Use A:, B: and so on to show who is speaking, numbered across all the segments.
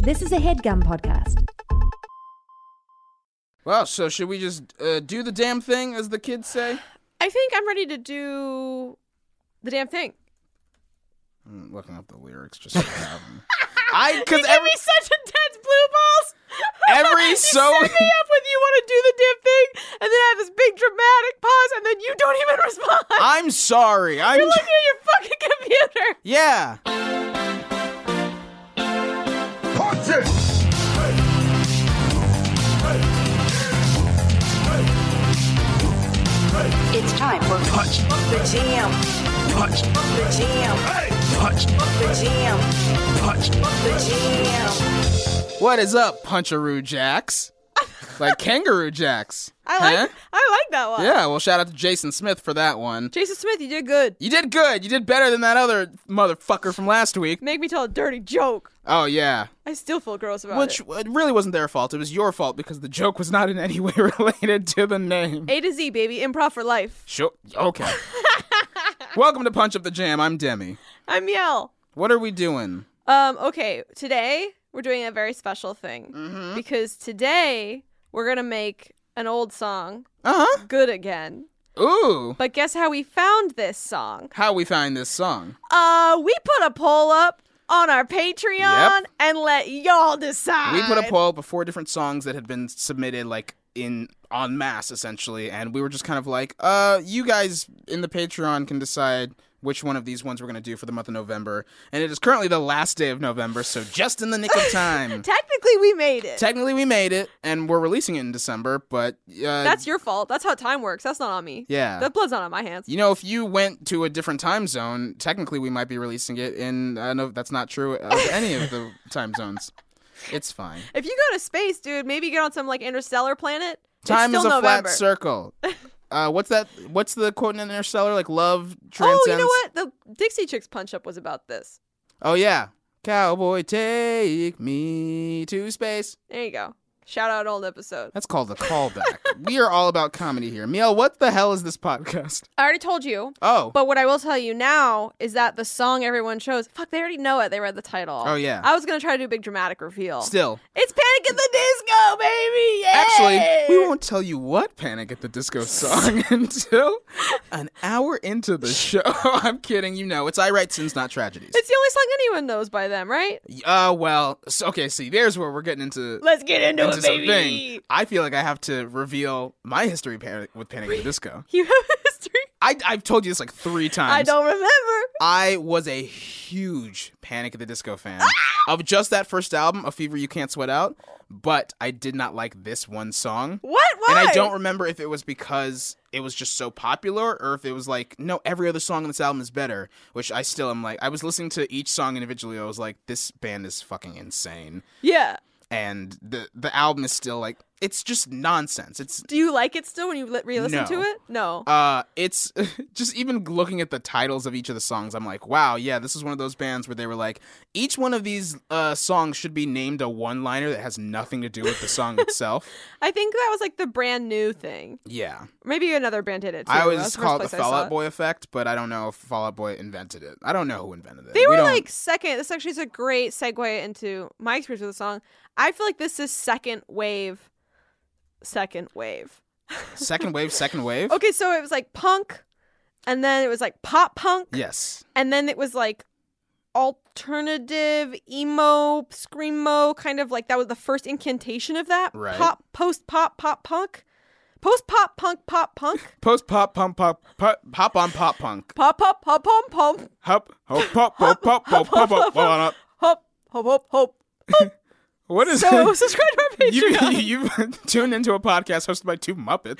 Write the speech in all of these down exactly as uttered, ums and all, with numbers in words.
A: This is a HeadGum podcast.
B: Well, so should we just uh, do the damn thing, as the kids say?
C: I think I'm ready to do the damn thing.
B: I'm looking up the lyrics just so I have them. I, cause
C: you
B: every,
C: give me such intense blue balls.
B: Every
C: you
B: so...
C: set me up with you want to do the damn thing, and then I have this big dramatic pause, and then you don't even respond.
B: I'm sorry. I'm
C: You're looking at your fucking computer.
B: Yeah.
D: Punch it!
E: It's time for Punch the Jam. Punch the Jam. Punch the Jam. Punch the Jam.
B: What is up, Puncheroo Jacks? Like Kangaroo Jacks.
C: I like
B: huh?
C: I like that one.
B: Yeah, well, shout out to Jason Smith for that one.
C: Jason Smith, you did good.
B: You did good. You did better than that other motherfucker from last week.
C: Make me tell a dirty joke.
B: Oh, yeah.
C: I still feel gross about
B: Which
C: it.
B: it really wasn't their fault. It was your fault because the joke was not in any way related to the name.
C: A to Z, baby. Improv for life.
B: Sure. Okay. Welcome to Punch Up the Jam. I'm Demi.
C: I'm Yel.
B: What are we doing?
C: Um, okay, today we're doing a very special thing.
B: Mm-hmm.
C: Because today we're going to make an old song
B: Uh-huh.
C: good again.
B: Ooh.
C: But guess how we found this song?
B: How we find this song?
C: Uh, we put a poll up on our Patreon
B: Yep.
C: and let y'all decide.
B: We put a poll up of four different songs that had been submitted, like, in en masse, essentially, and we were just kind of like, uh, you guys in the Patreon can decide which one of these ones we're going to do for the month of November, and it is currently the last day of November, so just in the nick of time.
C: Technically, we made it.
B: Technically, we made it, and we're releasing it in December, but... Uh,
C: That's your fault. That's how time works. That's not on me.
B: Yeah.
C: That blood's not on my hands.
B: You know, if you went to a different time zone, technically we might be releasing it in... I know that's not true of any of the time zones. It's fine.
C: If you go to space, dude, maybe get on some, like, interstellar planet.
B: Time
C: it's
B: is
C: still
B: a
C: November.
B: flat circle. Uh, what's that? What's the quote in Interstellar? Like, love transcends...
C: Oh, you know what? The Dixie Chicks punch-up was about this.
B: Oh, yeah. Cowboy, take me to space.
C: There you go. Shout out old episode.
B: That's called a callback. We are all about comedy here. Miel, what the hell is this podcast?
C: I already told you.
B: Oh.
C: But what I will tell you now is that the song everyone chose, fuck, they already know it. They read the title.
B: Oh, yeah.
C: I was going to try to do a big dramatic reveal.
B: Still.
C: It's Panic at the Disco, baby! Yeah!
B: Actually, we won't tell you what Panic at the Disco song until an hour into the show. I'm kidding. You know, it's I Write Sins, Not Tragedies.
C: It's the only song anyone knows by them, right?
B: Uh, well, so, okay, see, there's where we're getting into...
C: Let's get into,
B: into
C: it, baby!
B: something. I feel like I have to reveal my history panic with Panic at the Disco.
C: You have a history?
B: I, I've told you this like three times.
C: I don't remember.
B: I was a huge Panic at the Disco fan of just that first album, A Fever You Can't Sweat Out, but I did not like this one song.
C: What? Why?
B: And I don't remember if it was because it was just so popular or if it was like, no, every other song on this album is better, which I still am like, I was listening to each song individually. I was like, this band is fucking insane.
C: Yeah.
B: And the the album is still like, it's just nonsense. It's
C: Do you like it still when you li- re-listen
B: No.
C: to it? No.
B: Uh, it's just even looking at the titles of each of the songs, I'm like, wow, yeah, this is one of those bands where they were like, each one of these uh, songs should be named a one-liner that has nothing to do with the song itself.
C: I think that was like the brand new thing.
B: Yeah.
C: Maybe another band did it too.
B: I
C: That was
B: always
C: the
B: call it
C: first
B: the
C: place I
B: Fall
C: saw
B: Out
C: it.
B: Boy effect, but I don't know if Fall Out Boy invented it. I don't know who invented it.
C: They
B: We
C: were
B: don't-
C: like second. This actually is a great segue into my experience with the song. I feel like this is second wave. Second wave.
B: second wave, second wave?
C: Okay, so it was like punk, and then it was like pop punk,
B: Yes.
C: and then it was like alternative emo screamo, kind of like that was the first incantation of that.
B: Right.
C: Pop, post pop, pop punk, post pop punk, pop punk,
B: Post pop, pump, pop, pop, pop on pop punk.
C: pop pop pop pop pop,
B: Hop, hop, pop, pop, pop, pop, pop, pop, pop.
C: hop hop hop hop.
B: What is
C: So
B: it?
C: subscribe to our
B: You,
C: Patreon.
B: you've tuned into a podcast hosted by two Muppets.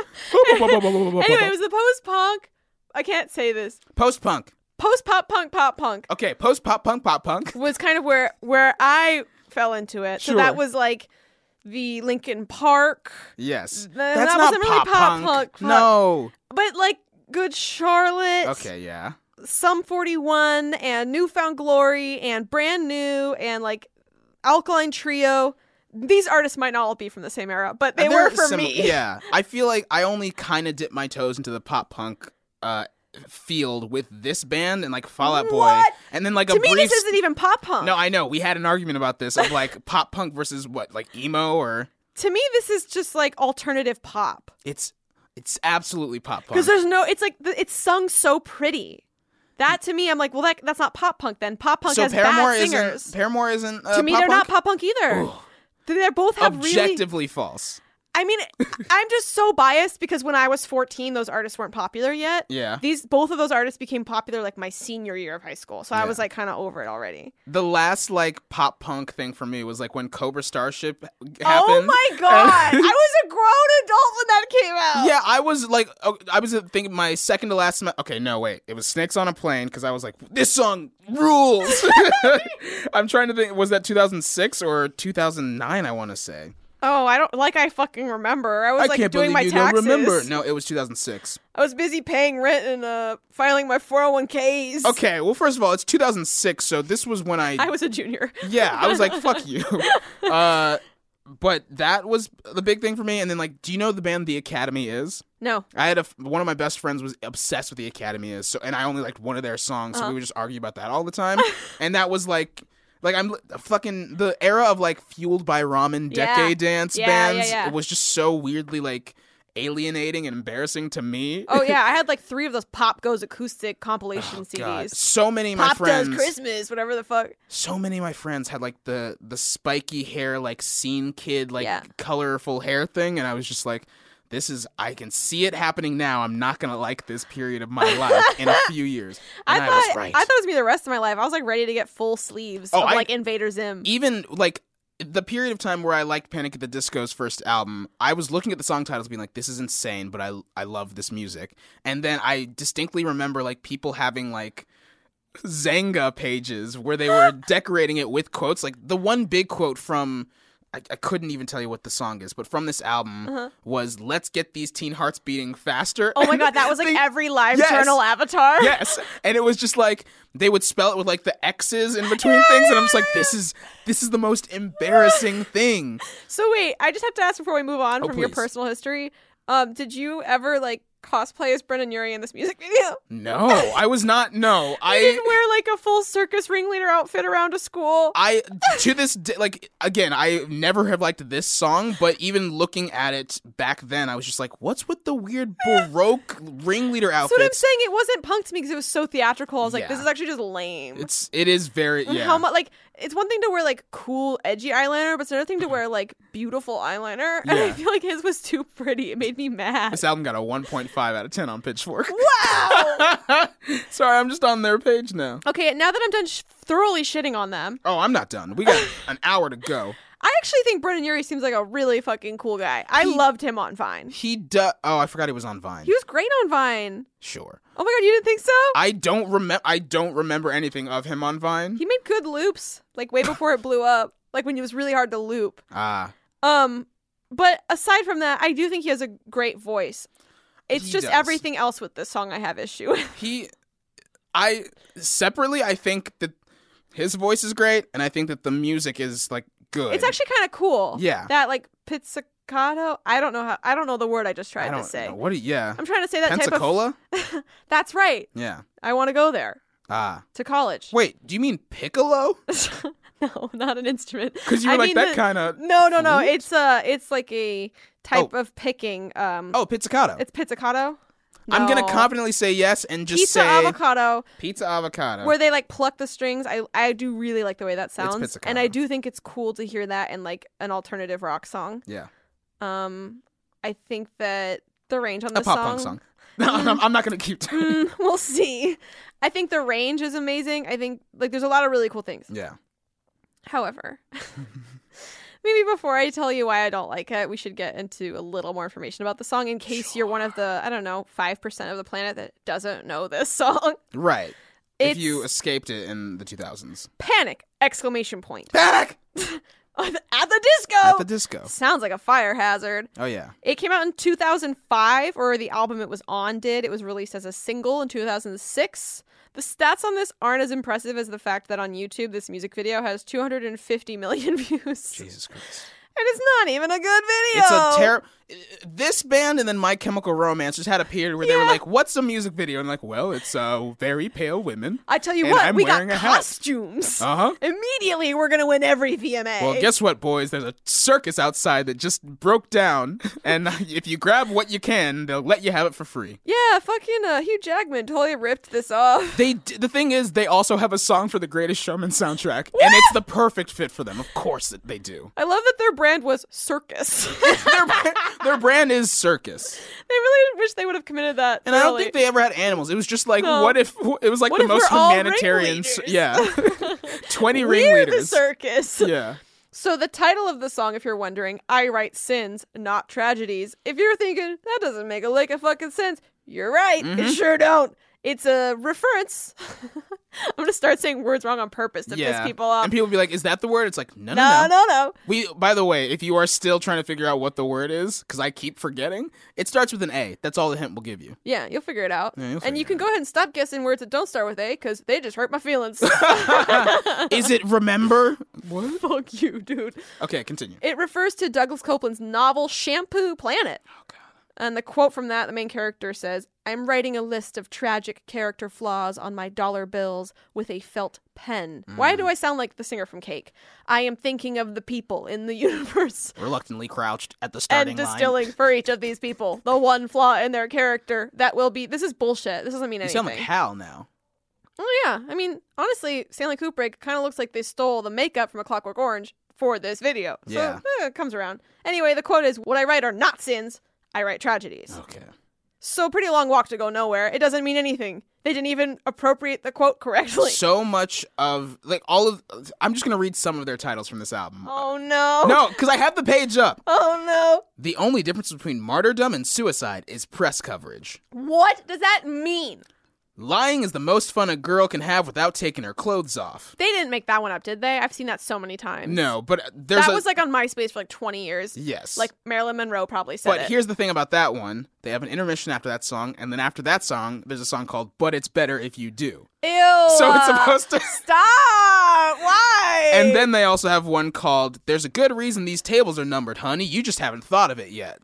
C: Anyway, it was the post punk. I can't say this.
B: Post punk.
C: Post pop punk pop punk
B: Okay, post pop punk pop punk.
C: was kind of where where I fell into it. So
B: Sure.
C: that was like the Linkin Park,
B: Yes.
C: Th-
B: That's
C: that
B: not
C: wasn't really
B: pop
C: pop
B: punk.
C: punk, fuck.
B: No.
C: but like Good Charlotte,
B: Okay, yeah.
C: Sum forty-one, and Newfound Glory, and Brand New, and like Alkaline Trio. These artists might not all be from the same era, but they
B: They're
C: were for
B: sim-
C: me.
B: Yeah. I feel like I only kind of dipped my toes into the pop punk uh, field with this band and like Fall Out Boy,
C: What?
B: and then like a
C: To me,
B: brief.
C: this isn't even pop punk.
B: No, I know we had an argument about this of like pop punk versus what, like emo, or
C: To me, this is just like alternative pop.
B: it's it's absolutely pop punk.
C: Because there's no, it's like, the- it's sung so pretty. That to me, I'm like, well, that that's not pop punk then. Pop punk
B: so
C: has
B: Paramore
C: bad singers.
B: isn't Paramore isn't uh,
C: to me,
B: pop
C: they're
B: punk?
C: not pop punk either. They both have really.
B: Objectively false.
C: I mean, I'm just so biased because when I was fourteen, those artists weren't popular yet.
B: Yeah.
C: These both of those artists became popular like my senior year of high school, so I
B: Yeah.
C: was like kind of over it already.
B: The last like pop punk thing for me was like when Cobra Starship happened.
C: Oh my god! I was a grown adult when that came out.
B: Yeah, I was like, oh, I was thinking my second to last. Sem- okay, no, wait, it was Snakes on a Plane because I was like, this song rules. I'm trying to think, was that two thousand six or two thousand nine? I want to say.
C: Oh, I don't like. I fucking remember. I was
B: I
C: like
B: can't
C: doing
B: believe
C: my
B: you
C: taxes.
B: don't remember. No, it was two thousand six.
C: I was busy paying rent and uh, filing my four oh one k's.
B: Okay, well, first of all, it's two thousand six, so this was when I.
C: I was a junior.
B: Yeah, I was like, fuck you. Uh, but that was the big thing for me. And then, like, do you know the band The Academy is?
C: No.
B: I had a one of my best friends was obsessed with The Academy is, so and I only liked one of their songs, so
C: Uh-huh.
B: we would just argue about that all the time. And that was like, like I'm fucking the era of like Fueled by Ramen
C: Yeah.
B: decade dance
C: Yeah, yeah,
B: bands.
C: yeah.
B: It was just so weirdly like alienating and embarrassing to me.
C: Oh yeah, I had like three of those Pop Goes acoustic compilation C Ds.
B: God, so many of my
C: Pop
B: friends.
C: Does Christmas, whatever the fuck.
B: So many of my friends had like the the spiky hair, like scene kid, like
C: Yeah.
B: colorful hair thing, and I was just like, this is, I can see it happening now. I'm not gonna like this period of my life in a few years. And
C: I
B: I,
C: thought
B: was right.
C: I thought it was gonna be the rest of my life. I was like ready to get full sleeves
B: Oh,
C: of
B: I-
C: like Invader Zim.
B: Even like the period of time where I liked Panic at the Disco's first album, I was looking at the song titles being like, this is insane, but I I love this music. And then I distinctly remember like people having like Zanga pages where they were decorating it with quotes. Like the one big quote from I, I couldn't even tell you what the song is, but from this album
C: Uh-huh.
B: was "Let's get these teen hearts beating faster."
C: Oh my
B: And
C: god, that was like
B: they-
C: every live
B: Yes.
C: journal avatar.
B: Yes, and it was just like they would spell it with like the X's in between things, and I'm just like, this is this is the most embarrassing thing.
C: So wait, I just have to ask before we move on
B: Oh,
C: from your
B: please.
C: personal history. Um, did you ever like cosplay as Brendan Urie in this music video?
B: No, I was not. No,
C: You
B: I.
C: didn't wear like a full circus ringleader outfit around to school.
B: I to this day, like again, I never have liked this song, but even looking at it back then, I was just like, "What's with the weird baroque ringleader
C: That's what I'm
B: outfits?"
C: saying. It wasn't punk to me because it was so theatrical. I was like,
B: Yeah.
C: this is actually just lame.
B: It's it is very
C: And
B: yeah.
C: How much like it's one thing to wear like cool edgy eyeliner, but it's another thing to wear like beautiful eyeliner. And I
B: Yeah.
C: feel like his was too pretty. It made me mad.
B: This album got a one point five out of ten on Pitchfork.
C: Wow.
B: Sorry, I'm just on their page now.
C: Okay, now that I'm done sh- thoroughly shitting on them,
B: Oh, I'm not done. We got an hour to go.
C: I actually think Brendan Urie seems like a really fucking cool guy. I
B: He-
C: loved him on Vine.
B: He does. Oh, I forgot he was on Vine.
C: He was great on Vine.
B: Sure.
C: Oh my god, you didn't think so?
B: I don't remember. I don't remember anything of him on Vine.
C: He made good loops, like way before it blew up, like when it was really hard to loop.
B: Ah,
C: Um, but aside from that, I do think he has a great voice. It's
B: He
C: just
B: does.
C: everything else with this song I have issue with.
B: he. I separately, I think that his voice is great, and I think that the music is like good.
C: It's actually kind of cool.
B: Yeah.
C: That like pizzicato. I don't know how. I don't know the word I just
B: I
C: tried
B: don't
C: to say.
B: know. What? Do you, yeah.
C: I'm trying to say that type of.
B: Pensacola.
C: That's right.
B: Yeah.
C: I want to go there
B: Ah.
C: to college.
B: Wait. Do you mean piccolo?
C: No, not an instrument.
B: Because you were
C: I
B: like
C: mean
B: that
C: the-
B: kind of.
C: No, no, no.
B: flute?
C: It's uh, it's like a type
B: Oh.
C: of picking. Um,
B: Oh, pizzicato.
C: it's pizzicato.
B: I'm gonna
C: No.
B: confidently say yes and just
C: Pizza
B: say
C: avocado,
B: pizza avocado.
C: where they like pluck the strings. I I do really like the way that sounds,
B: pizzicato.
C: and I do think it's cool to hear that in like an alternative rock song.
B: yeah.
C: Um, I think that the range on
B: A
C: this
B: pop
C: song,
B: punk song. No, I'm, I'm not gonna keep.
C: Mm, we'll see. I think the range is amazing. I think like there's a lot of really cool things.
B: Yeah.
C: However, maybe before I tell you why I don't like it, we should get into a little more information about the song in case you're one of the, I don't know, five percent of the planet that doesn't know this song.
B: Right.
C: It's
B: If you escaped it in the two thousands.
C: Panic! Exclamation point.
B: Panic!
C: At the disco!
B: At the disco.
C: Sounds like a fire hazard.
B: Oh, yeah.
C: It came out in two thousand five, or the album it was on did. It was released as a single in two thousand six. The stats on this aren't as impressive as the fact that on YouTube, this music video has two hundred fifty million views.
B: Jesus Christ.
C: it's not even a good video.
B: It's a terrible. This band and then My Chemical Romance just had a period where they were
C: Yeah.
B: like, "What's a music video?" And like, "Well, it's uh, very pale women."
C: I tell you
B: and
C: what,
B: I'm
C: we got
B: wearing a hat.
C: costumes.
B: Uh huh.
C: Immediately, we're gonna win every V M A.
B: Well, guess what, boys? There's a circus outside that just broke down, and if you grab what you can, they'll let you have it for free.
C: Yeah, fucking uh, Hugh Jackman totally ripped this off.
B: They d- the thing is, they also have a song for the Greatest Showman soundtrack, and it's the perfect fit for them. Of course, that they do.
C: I love that their brand was circus.
B: their, their brand is circus,
C: They really wish they would have committed that.
B: and I don't
C: early.
B: think they ever had animals. It was just like,
C: No.
B: what if it was like
C: What
B: the
C: if
B: most
C: we're all
B: humanitarian? s-
C: ringleaders?
B: Yeah, twenty
C: We're the
B: ringleaders.
C: circus.
B: Yeah.
C: So the title of the song, if you're wondering, I write sins, not tragedies. If you're thinking, that doesn't make a lick of fucking sense, you're right.
B: Mm-hmm.
C: It sure don't. It's a reference. I'm going to start saying words wrong on purpose to
B: Yeah.
C: piss people off.
B: And people be like, "Is that the word?" It's like, no, no,
C: no,
B: no.
C: no, no.
B: We, by the way, if you are still trying to figure out what the word is, because I keep forgetting, it starts with an A. That's all the hint will give you.
C: Yeah, you'll figure it out.
B: Yeah, you'll
C: and
B: figure
C: you
B: it
C: can
B: out.
C: go ahead and stop guessing words that don't start with A, because they just hurt my feelings.
B: Is it remember? What?
C: Fuck you, dude.
B: Okay, continue.
C: It refers to Douglas Copeland's novel Shampoo Planet.
B: Oh, God.
C: And the quote from that, the main character says, I'm writing a list of tragic character flaws on my dollar bills with a felt pen.
B: Mm.
C: Why do I sound like the singer from Cake? I am thinking of the people in the universe
B: Reluctantly crouched at the starting
C: and distilling for each of these people the one flaw in their character that will be. This is bullshit. This doesn't mean
B: line. You
C: anything.
B: sound like Hal now.
C: Oh, yeah. I mean, honestly, Stanley Kubrick kind of looks like they stole the makeup from A Clockwork Orange for this video. So
B: Yeah.
C: eh, it comes around. Anyway, the quote is, what I write are not sins. I write tragedies.
B: Okay.
C: So pretty long walk to go nowhere. It doesn't mean anything. They didn't even appropriate the quote correctly.
B: So much of, like, all of, I'm just going to read some of their titles from this album.
C: Oh no.
B: No, because I have the page up.
C: Oh no.
B: The only difference between martyrdom and suicide is press coverage.
C: What does that mean?
B: Lying is the most fun a girl can have without taking her clothes off.
C: They didn't make that one up, did they? I've seen that so many times.
B: No, but there's
C: that
B: a...
C: was like on MySpace for like twenty years.
B: Yes.
C: Like Marilyn Monroe probably said
B: But
C: it.
B: here's the thing about that one. They have an intermission after that song, and then after that song, there's a song called But It's Better If You Do.
C: Ew.
B: So it's supposed to...
C: Stop! Why?
B: And then they also have one called There's a Good Reason These Tables Are Numbered, Honey. You just haven't thought of it yet.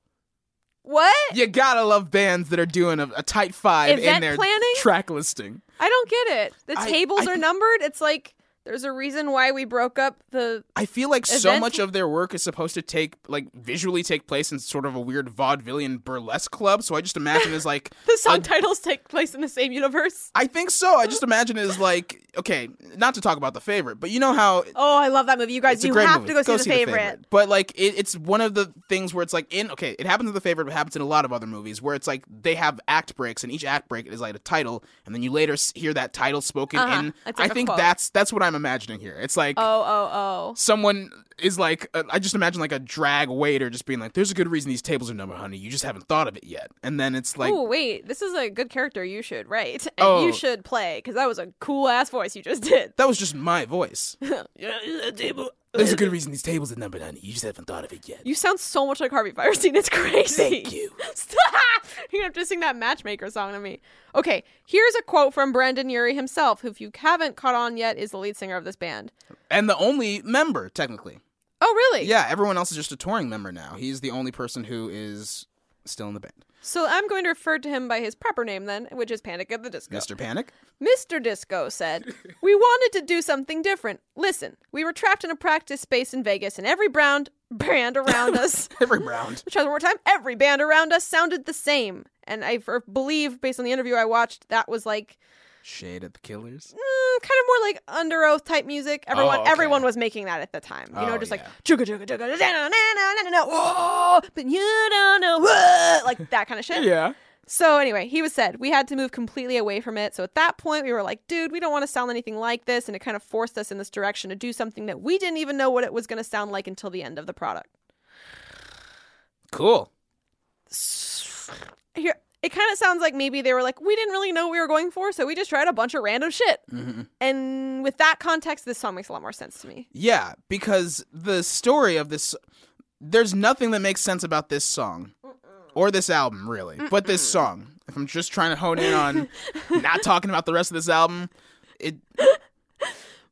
C: What?
B: You gotta love bands that are doing a, a tight five in
C: Event
B: their
C: planning?
B: track listing.
C: I don't get it. The
B: I-
C: tables
B: I-
C: are numbered. It's like there's a reason why we broke up the.
B: I feel like so
C: Event-
B: much of their work is supposed to take, like, visually take place in sort of a weird vaudevillian burlesque club, so I just imagine as, like...
C: The song
B: a-
C: titles take place in the same universe.
B: I think so. I just imagine it as, like... Okay, not to talk about The Favorite, but you know how...
C: Oh, I love that movie. You guys,
B: It's a
C: you
B: great
C: have
B: movie.
C: to go, see, the,
B: The
C: favorite.
B: But, like, it, it's one of the things where it's, like, in... Okay, it happens in The Favorite, but it happens in a lot of other movies, where it's, like, they have act breaks, and each act break is, like, a title, and then you later s- hear that title spoken
C: Uh-huh.
B: in...
C: It's like
B: I
C: a
B: think
C: quote.
B: that's that's what I'm imagining here. It's like...
C: Oh, oh, oh.
B: Someone is like, uh, I just imagine like a drag waiter just being like, there's a good reason these tables are numbered, honey. You just haven't thought of it yet. And then it's like,
C: Oh, wait. This is a good character you should write. And
B: Oh.
C: you should play, because that was a cool ass voice you just did.
B: that was just my voice.
C: Yeah, that table.
B: There's a good reason these tables are numbered, honey. You just haven't thought of it yet.
C: You sound so much like Harvey Fierstein. It's crazy.
B: Thank you.
C: Stop! You're gonna have to sing that Matchmaker song to me. Okay, here's a quote from Brandon Urie himself, who, if you haven't caught on yet, is the lead singer of this band.
B: And the only member, technically.
C: Oh, really?
B: Yeah, everyone else is just a touring member now. He's the only person who is still in the band.
C: So I'm going to refer to him by his proper name then, which is Panic at the Disco.
B: Mister Panic?
C: Mister Disco said, we wanted to do something different. Listen, we were trapped in a practice space in Vegas, and every brand, brand around us,
B: Every round.
C: let's try one more time, every band around us sounded the same. And I f- believe, based on the interview I watched, that was like,
B: Shade at the Killers?
C: mm, kind of more like Under Oath type music. Everyone,
B: Oh, okay.
C: everyone was making that at the time. You know,
B: Oh,
C: just
B: yeah.
C: like, chugga, chugga, chugga, da, na, na, na, na, na, whoa, but you don't know what, like that kind of shit.
B: Yeah.
C: So anyway, he was said we had to move completely away from it. So at that point, we were like, dude, we don't want to sound anything like this. And it kind of forced us in this direction to do something that we didn't even know what it was going to sound like until the end of the product.
B: Cool.
C: Here, it kind of sounds like maybe they were like, we didn't really know what we were going for, so we just tried a bunch of random shit.
B: Mm-hmm.
C: And with that context, this song makes a lot more sense to me.
B: Yeah, because the story of this, there's nothing that makes sense about this song or this album, really, but this song. If I'm just trying to hone in on not talking about the rest of this album, it.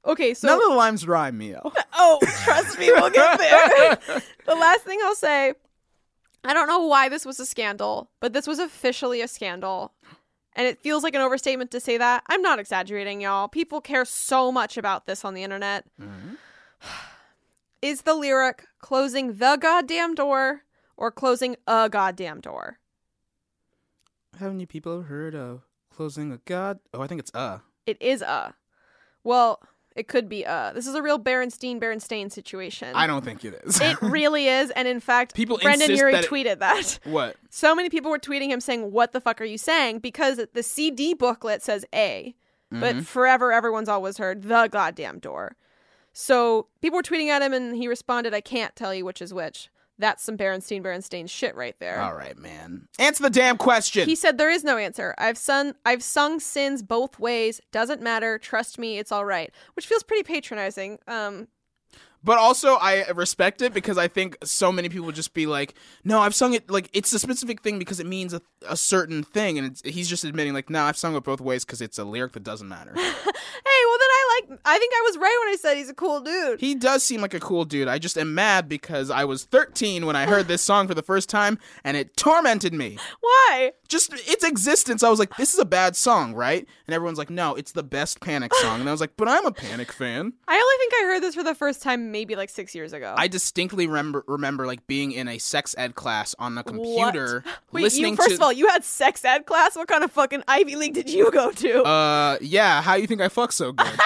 C: Okay, so
B: None of the lines rhyme, Mio.
C: oh, trust me, we'll get there. The last thing I'll say, I don't know why this was a scandal, but this was officially a scandal. And it feels like an overstatement to say that. I'm not exaggerating, y'all. People care so much about this on the internet.
B: Mm-hmm.
C: Is the lyric closing the goddamn door or closing a goddamn door?
B: Haven't you people heard of closing a god? Oh, I think it's uh.
C: It is a. Well, it could be a. This is a real Berenstein Berenstain situation.
B: I don't think it is.
C: It really is. And in fact,
B: People
C: Brendan
B: insist
C: Urie
B: that it-
C: tweeted that.
B: What?
C: So many people were tweeting him saying, what the fuck are you saying? Because the C D booklet says A, but
B: Mm-hmm.
C: forever everyone's always heard the goddamn door. So people were tweeting at him and he responded, I can't tell you which is which. That's some Berenstein Berenstain shit right there.
B: All right, man. Answer the damn question.
C: He said there is no answer. I've sung I've sung sins both ways. Doesn't matter. Trust me, it's all right. Which feels pretty patronizing. Um
B: But also, I respect it because I think so many people would just be like, no, I've sung it, like, it's a specific thing because it means a, a certain thing. And it's, he's just admitting, like, no, I've sung it both ways because it's a lyric that doesn't matter.
C: Hey, well then I like I think I was right when I said he's a cool dude.
B: He does seem like a cool dude. I just am mad because I was thirteen when I heard this song for the first time and it tormented me.
C: Why?
B: Just its existence. I was like, this is a bad song, right? And everyone's like, no, it's the best Panic song. And I was like, but I'm a Panic fan.
C: I only think I heard this for the first time maybe like six years ago.
B: I distinctly remember remember like being in a sex ed class on the computer,
C: What? Wait,
B: listening
C: you, first
B: to.
C: of all, you had sex ed class? What kind of fucking Ivy League did you go to?
B: uh, yeah. How you think I fuck so good?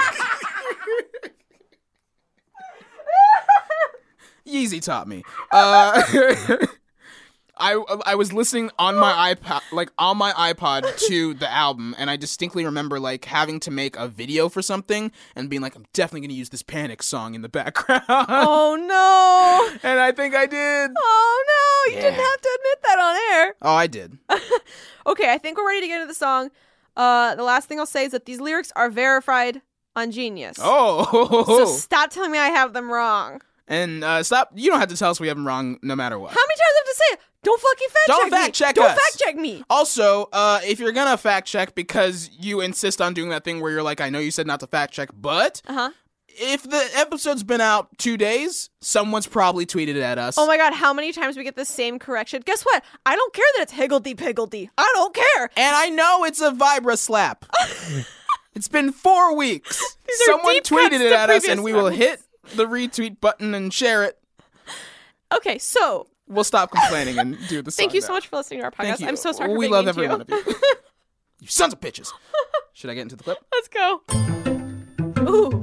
B: Yeezy taught me. Uh, I I was listening on my iPod, like on my iPod to the album, and I distinctly remember like having to make a video for something and being like, I'm definitely gonna use this Panic song in the background.
C: Oh no!
B: And I think I did.
C: Oh no! You
B: Yeah.
C: didn't have to admit that on air.
B: Oh, I did.
C: Okay, I think we're ready to get into the song. Uh, the last thing I'll say is that these lyrics are verified on Genius.
B: Oh,
C: So stop telling me I have them wrong.
B: and uh, stop. You don't have to tell us we have them wrong, no matter what.
C: How many times do I have to say it? Don't fucking fact
B: Don't
C: check me.
B: fact check
C: Don't
B: us.
C: fact check me.
B: Also, uh, if you're gonna fact check because you insist on doing that thing where you're like, I know you said not to fact check, but
C: Uh huh.
B: if the episode's been out two days, someone's probably tweeted it at us.
C: Oh my god, how many times we get the same correction? Guess what? I don't care that it's higgledy-piggledy. I don't care.
B: And I know it's a Vibra slap. It's been four weeks.
C: These are
B: Someone
C: deep
B: tweeted
C: cuts
B: it
C: to
B: at us,
C: previous
B: and we will
C: ones.
B: hit the retweet button and share it.
C: Okay, so
B: We'll stop complaining and do the song
C: thank you so
B: now.
C: much for listening to our
B: Thank
C: podcast.
B: you.
C: I'm so sorry for
B: We
C: being
B: love
C: mean
B: every
C: to
B: one of you. You sons of bitches. Should I get into the clip?
C: Let's go. Ooh.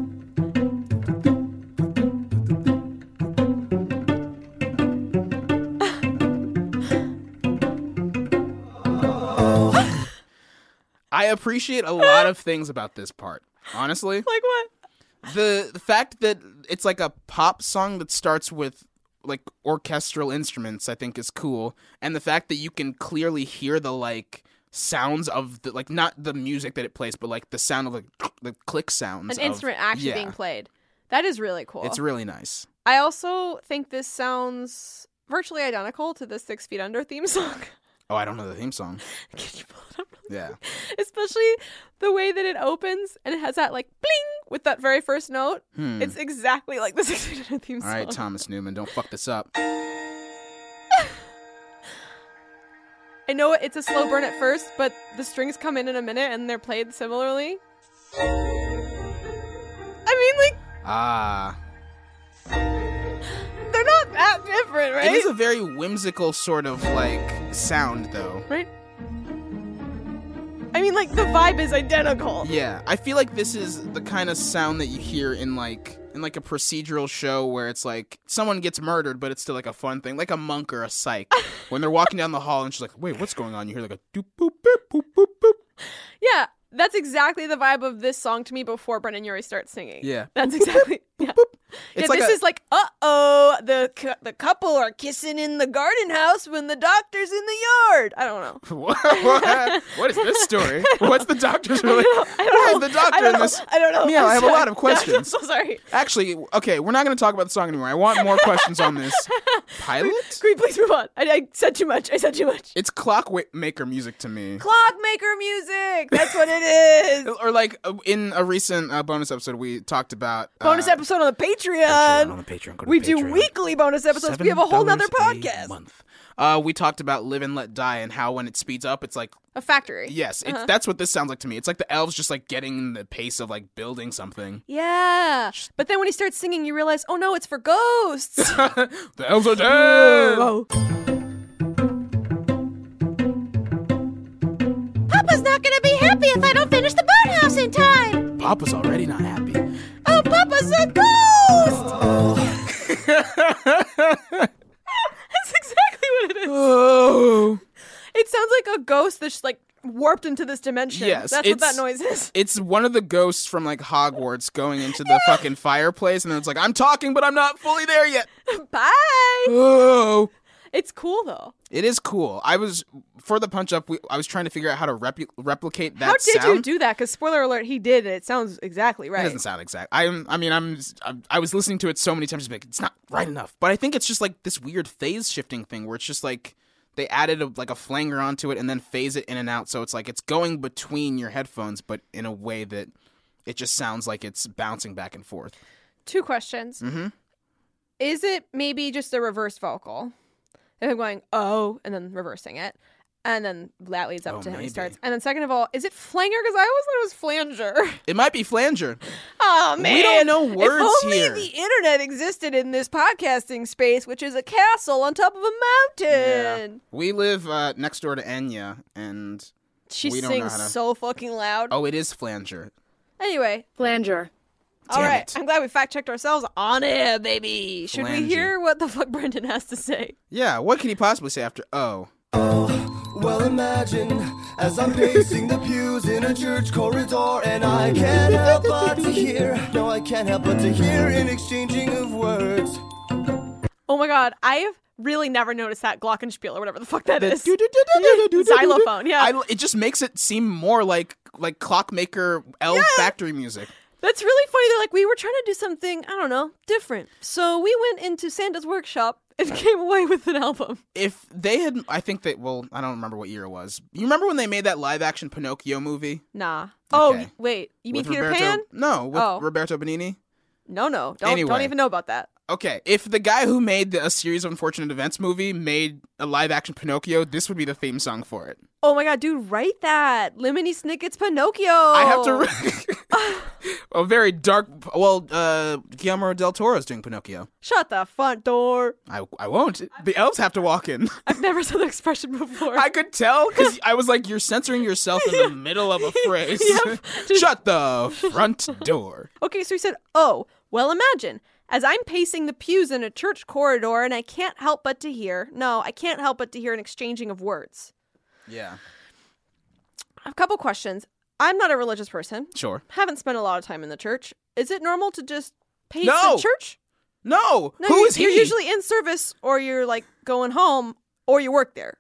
B: I appreciate a lot of things about this part. Honestly,
C: Like what?
B: the the fact that it's like a pop song that starts with like orchestral instruments, I think is cool, and the fact that you can clearly hear the like sounds of the like not the music that it plays, but like the sound of like the click sounds.
C: An
B: of-
C: instrument actually
B: yeah,
C: being played. That is really cool.
B: It's really nice.
C: I also think this sounds virtually identical to the Six Feet Under theme song.
B: Oh, I don't know the theme song.
C: Can you pull it up?
B: Yeah.
C: Especially the way that it opens and it has that like bling with that very first note.
B: Hmm.
C: It's exactly like the Six Feet Under theme
B: All
C: song.
B: right, Thomas Newman, don't fuck this up.
C: I know it's a slow burn at first, but the strings come in in a minute and they're played similarly. I mean, like,
B: Ah.
C: they're not that different, right?
B: It is a very whimsical sort of like sound, though.
C: Right? I mean, like, the vibe is identical.
B: Yeah, I feel like this is the kind of sound that you hear in like in like a procedural show where it's like someone gets murdered, but it's still like a fun thing, like a Monk or a Psych. When they're walking down the hall and she's like, "Wait, what's going on?" You hear like a doop boop boop boop boop boop.
C: Yeah, that's exactly the vibe of this song to me before Brendan Urie starts singing.
B: Yeah.
C: That's exactly. Yeah.
B: It's
C: yeah,
B: like
C: this
B: a,
C: is like, uh-oh, the cu- the couple are kissing in the garden house when the doctor's in the yard. I don't know.
B: what, what, what is this story? What's the doctor's really?
C: I don't know.
B: Why is the doctor
C: I don't
B: in
C: know.
B: this?
C: I don't know.
B: Yeah,
C: I'm
B: I have a
C: sorry.
B: lot of questions.
C: I'm so sorry.
B: Actually, okay, we're not going to talk about the song anymore. I want more questions on this pilot.
C: Can we please move on? I, I said too much. I said too much.
B: It's clockmaker music to me.
C: Clockmaker music. That's what it is.
B: Or like uh, in a recent uh, bonus episode, we talked about uh,
C: Bonus episode on the Patreon.
B: Patreon, on the Patreon. Go to
C: we
B: the
C: do
B: Patreon.
C: weekly bonus episodes. We have a whole nother
B: seven dollars a
C: podcast.
B: month. Uh, we talked about Live and Let Die and how when it speeds up, it's like
C: A factory.
B: yes, it's,
C: Uh-huh.
B: that's what this sounds like to me. It's like the elves just like getting the pace of like building something.
C: Yeah. But then when he starts singing, you realize, oh no, it's for ghosts.
B: The elves are dead.
C: Oh. Papa's not gonna be happy if I don't finish the boathouse in time.
B: Papa's already not happy.
C: Oh, Papa's a ghost. That's exactly what it is.
B: Oh.
C: It sounds like a ghost that's like warped into this dimension.
B: Yes,
C: That's what
B: it's-
C: that noise is.
B: It's one of the ghosts from like Hogwarts going into the fucking fireplace, and then it's like, I'm talking, but I'm not fully there yet.
C: Bye.
B: Oh.
C: It's cool though.
B: It is cool. I was for the punch up. We, I was trying to figure out how to repu- replicate that
C: How did
B: sound.
C: you do that? Because spoiler alert, he did, and it sounds exactly
B: It
C: right.
B: doesn't sound exact. I'm. I mean, I'm, I'm. I was listening to it so many times. Just like, it's not right enough. But I think it's just like this weird phase shifting thing where it's just like they added a, like a flanger onto it and then phase it in and out. So it's like it's going between your headphones, but in a way that it just sounds like it's bouncing back and forth.
C: Two questions.
B: Mm-hmm.
C: Is it maybe just a reverse vocal? If I'm going, oh, and then reversing it. And then that leads up
B: Oh,
C: to him. He
B: maybe.
C: starts. And then second of all, is it flanger? Because I always thought it was flanger.
B: It might be flanger.
C: Oh, man.
B: We don't know words
C: if only
B: here.
C: the internet existed in this podcasting space, which is a castle on top of a mountain.
B: We live uh, next door to Enya, and
C: She
B: We don't know
C: sings
B: how to-
C: so fucking loud.
B: oh, it is flanger.
C: Anyway,
E: Flanger.
C: all
B: Damn
C: right.
B: it.
C: I'm glad we fact checked ourselves on air, baby. Should
B: Flanger.
C: we hear what the fuck Brendan has to say?
B: Yeah, what could he possibly say after oh?
A: Well, imagine as I'm pacing the pews in a church corridor, and I can't help but to hear, no, I can't help but to hear an exchanging of words.
C: Oh my god, I've really never noticed that glockenspiel or whatever the fuck that is.
B: Xylophone.
C: Xylophone, yeah.
B: I, it just makes it seem more like like clockmaker elf factory music.
C: That's really funny. They're like, we were trying to do something, I don't know, different. So we went into Santa's workshop and came away with an album.
B: If they had, I think that. Well, I don't remember what year it was. You remember when they made that live action Pinocchio movie?
C: Nah. Oh,
B: Okay.
C: wait. You mean
B: With
C: Peter
B: Roberto,
C: Pan?
B: No, with
C: Oh.
B: Roberto Benigni.
C: No, no. Don't,
B: Anyway.
C: don't even know about that.
B: Okay, if the guy who made the, a series of unfortunate events movie made a live action Pinocchio, this would be the theme song for it.
C: Oh my god, dude, write that. Lemony Snicket's Pinocchio.
B: I have to. A very dark. Well, uh, Guillermo del Toro's doing Pinocchio.
C: Shut the front door.
B: I I won't. The elves have to walk in.
C: I've never said that expression before.
B: I could tell because I was like, you're censoring yourself in the middle of a phrase.
C: Yep.
B: Shut the front door.
C: Okay, so he said, oh, well, imagine. As I'm pacing the pews in a church corridor and I can't help but to hear, no, I can't help but to hear an exchanging of words.
B: Yeah.
C: I have a couple questions. I'm not a religious person.
B: Sure.
C: Haven't spent a lot of time in the church. Is it normal to just pace
B: No.
C: the church?
B: No.
C: No,
B: Who
C: you're,
B: is he?
C: You're usually in service or you're like going home or you work there.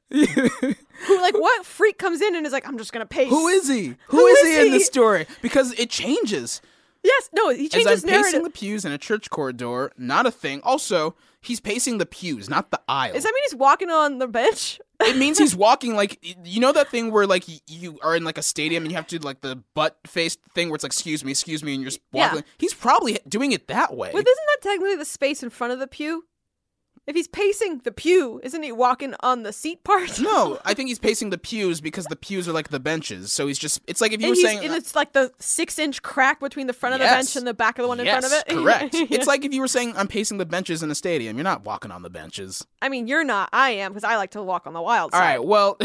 C: Who, like, what freak comes in and is like, I'm just going to pace?
B: Who is he?
C: Who
B: Who is,
C: is
B: he in
C: he?
B: this story? Because it changes.
C: Yes, no, he
B: As
C: changes
B: I'm
C: narrative.
B: pacing the pews in a church corridor, not a thing. Also, he's pacing the pews, not the aisle.
C: Does that mean he's walking on the bench?
B: It means he's walking like, you know that thing where like y- you are in like a stadium and you have to do like the butt face thing where it's like, excuse me, excuse me, and you're just
C: Yeah.
B: walking. He's probably doing it that way.
C: But isn't that technically the space in front of the pew? If he's pacing the pew, isn't he walking on the seat part?
B: No, I think he's pacing the pews because the pews are like the benches. So he's just, it's like if you
C: And,
B: were
C: he's,
B: saying.
C: and it's like the six inch crack between the front of the
B: Yes.
C: bench and the back of the one in
B: yes,
C: front of it.
B: correct.
C: Yeah.
B: It's like if you were saying, I'm pacing the benches in a stadium. You're not walking on the benches.
C: I mean, you're not. I am because I like to walk on the wild
B: All
C: side.
B: right, well,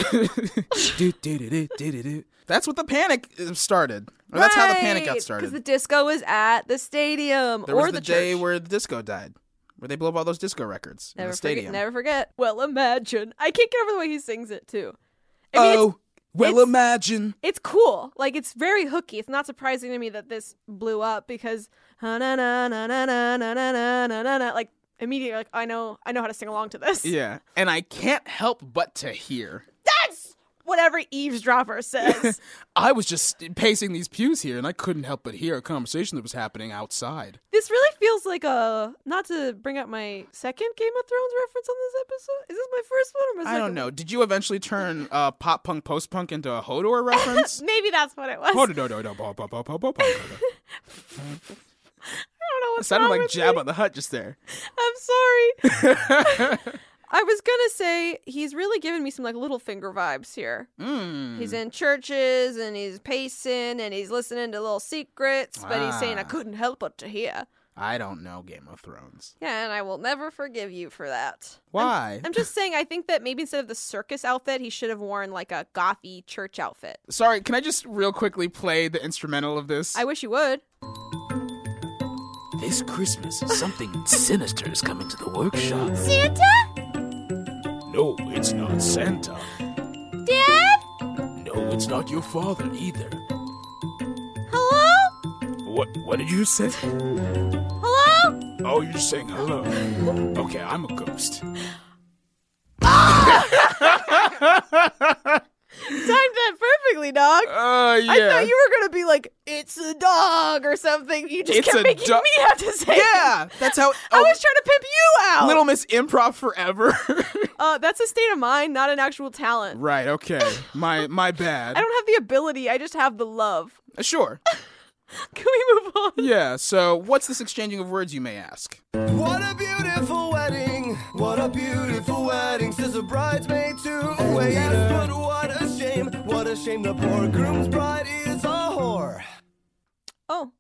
B: do, do, do, do, do, do, do. That's what the Panic started. Or that's how the Panic got
C: Because
B: started.
C: the disco was at the stadium
B: There
C: or
B: was the,
C: the
B: day
C: church.
B: where the disco died, where they blew up all those disco records in
C: Never
B: the stadium.
C: forget. Never forget. Well, imagine. I can't get over the way he sings it too. I mean,
B: Oh,
C: it's,
B: Well,
C: It's-
B: imagine.
C: It's cool. Like, it's very hooky. It's not surprising to me that this blew up because na na na na na na na na na na na like immediately like I know I know how to sing along to this.
B: Yeah. And I can't help but to hear.
C: That's what every eavesdropper says.
B: I was just pacing these pews here, and I couldn't help but hear a conversation that was happening outside.
C: This really feels like a, not to bring up my second Game of Thrones reference on this episode. Is this my first one or my
B: I
C: second
B: don't know. Did you eventually turn uh, pop punk, post punk into a Hodor reference?
C: one? Maybe that's what it was.
B: Hodor, Hodor, Hodor, pop, pop, pop, pop, pop, pop.
C: I don't know
B: It
C: what's
B: sounded
C: wrong
B: like
C: with
B: Jabba
C: me.
B: the Hutt just there.
C: I'm sorry. I was gonna say he's really giving me some like little finger vibes here.
B: Mm.
C: He's in churches and he's pacing and he's listening to little secrets, but he's saying I
B: Ah.
C: couldn't help but to hear.
B: I don't know Game of Thrones.
C: Yeah, and I will never forgive you for that.
B: Why?
C: I'm just saying I think that maybe instead of the circus outfit, he should have worn like a gothy church outfit.
B: Sorry, can I just real quickly play the instrumental of this?
C: I wish you would.
F: This Christmas, something sinister is coming to the workshop.
C: Santa?
F: No, it's not Santa.
C: Dad?
F: No, it's not your father either.
C: Hello?
F: What What did you say?
C: Hello?
F: Oh, you're saying hello. Okay, I'm a ghost.
C: Timed that perfectly, dog.
B: Oh, yeah.
C: I thought you were gonna be like, it's a dog or something. You just
B: It's
C: kept
B: a
C: making
B: dog.
C: me have to say it.
B: Yeah, that's how.
C: I
B: oh,
C: was trying to pimp you out.
B: Little Miss Improv forever.
C: Uh, that's a state of mind, not an actual talent.
B: Right. Okay. My my bad.
C: I don't have the ability. I just have the love.
B: Uh, Sure.
C: Can we move on?
B: Yeah. So, what's this exchanging of words, you may ask?
A: What a beautiful wedding, what a beautiful wedding, says a bridesmaid to a waiter. Yes, but what a shame, what a shame the poor groom's bride is a whore.
C: Oh.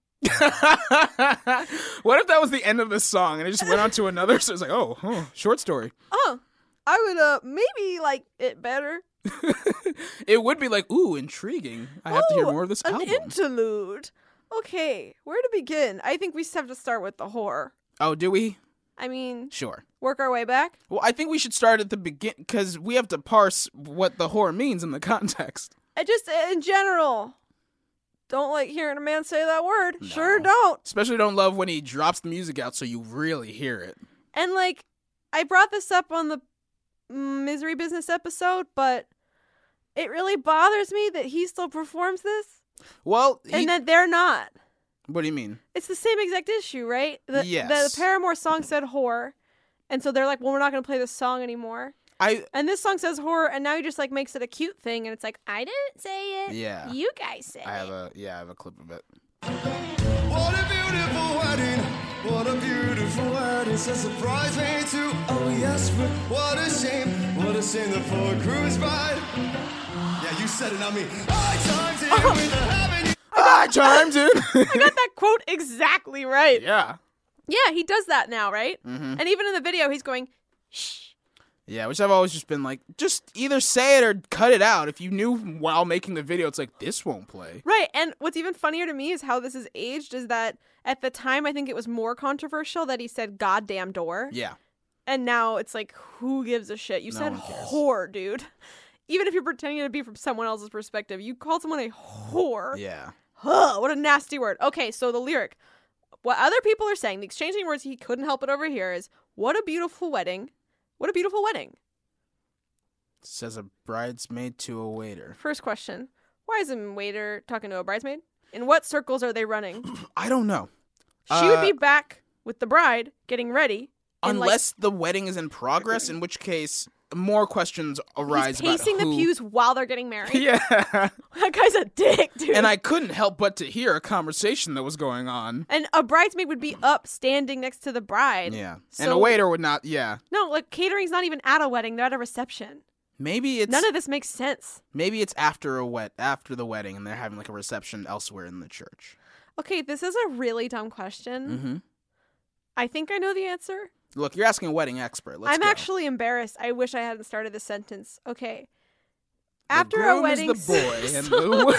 B: What if that was the end of the song and it just went on to another? So it's like, oh, huh, short story.
C: Oh. I would uh maybe like it better.
B: It would be like, ooh, intriguing. I have to hear
C: Oh,
B: more of this
C: an
B: album.
C: interlude. Okay, where to begin? I think we just have to start with the horror.
B: Oh, do we?
C: I mean,
B: Sure.
C: work our way back.
B: Well, I think we should start at the begin because we have to parse what the horror means in the context.
C: I just, in general, don't like hearing a man say that word. Sure don't.
B: Especially don't love when he drops the music out so you really hear it.
C: And like, I brought this up on the Misery Business episode, but it really bothers me that he still performs this
B: Well, he,
C: and that they're not.
B: what do you mean?
C: It's the same exact issue, right? The,
B: Yes.
C: The Paramore song said horror, and so they're like, well, we're not going to play this song anymore.
B: I
C: And this song says horror, and now he just like makes it a cute thing, and it's like, I didn't say it.
B: Yeah.
C: You guys said
B: I have
C: it.
B: a yeah, I have a clip of it.
A: What a beautiful wedding, what a beautiful wedding, says a bridesmaid to, oh yes, but what a shame, what a shame the poor groom's bride. Yeah, you said it, not me. I timed it with a having.
B: I chimed in.
C: I got that quote exactly right.
B: Yeah.
C: Yeah, he does that now, right?
B: Mm-hmm.
C: And even in the video, he's going, shh.
B: Yeah, which I've always just been like, just either say it or cut it out. If you knew while making the video, it's like, this won't play.
C: Right, and what's even funnier to me is how this is aged is that at the time, I think it was more controversial that he said goddamn door.
B: Yeah.
C: And now it's like, who gives a shit? You
B: No
C: said
B: one cares.
C: whore, dude. Even if you're pretending to be from someone else's perspective, you called someone a whore.
B: Yeah.
C: Huh, what a nasty word. Okay, so the lyric. What other people are saying, the exchanging words he couldn't help it over here is, what a beautiful wedding. What a beautiful wedding.
B: Says a bridesmaid to a waiter.
C: First question. Why is a waiter talking to a bridesmaid? In what circles are they running?
B: I don't know.
C: She would
B: Uh,
C: be back with the bride, getting ready. and, like,
B: Unless the wedding is in progress, in which case more questions arise
C: he's pacing
B: about
C: the
B: who...
C: pews while they're getting married.
B: Yeah.
C: That guy's a dick, dude.
B: And I couldn't help but to hear a conversation that was going on.
C: And a bridesmaid would be up standing next to the bride.
B: Yeah.
C: So,
B: And a waiter would not, yeah.
C: No, like catering's not even at a wedding, they're at a reception.
B: Maybe it's
C: None of this makes sense.
B: maybe it's after a wet after the wedding and they're having like a reception elsewhere in the church.
C: Okay, this is a really dumb question.
B: Mm-hmm.
C: I think I know the answer.
B: Look, you're asking a wedding expert. Let's
C: I'm
B: go.
C: actually embarrassed. I wish I hadn't started this sentence. Okay.
B: The
C: After
B: groom
C: a wedding,
B: is the boy and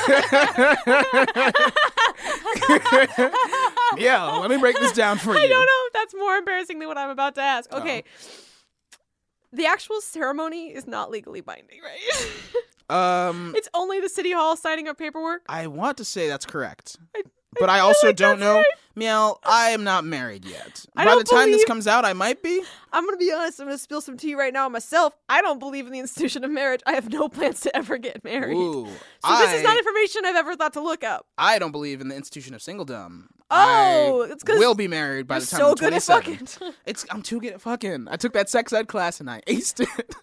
B: the yeah. Let me break this down for you.
C: I don't know if that's more embarrassing than what I'm about to ask. Okay. The actual ceremony is not legally binding, right?
B: Um,
C: It's only the city hall signing up paperwork.
B: I want to say that's correct.
C: I,
B: But I,
C: feel
B: also
C: like
B: don't
C: that's
B: know.
C: right.
B: Meow, I am not married yet.
C: I
B: By
C: don't
B: the time this
C: believe-
B: comes out, I might be.
C: I'm gonna be honest. I'm gonna spill some tea right now myself. I don't believe in the institution of marriage. I have no plans to ever get married.
B: Ooh,
C: so
B: I,
C: this is not information I've ever thought to look up.
B: I don't believe in the institution of singledom.
C: Oh,
B: I
C: it's 'cause
B: will be married by
C: You're
B: the time
C: so
B: I'm
C: good at
B: twenty-seven.
C: fucking.
B: It's I'm too good at fucking. I took that sex ed class and I aced it.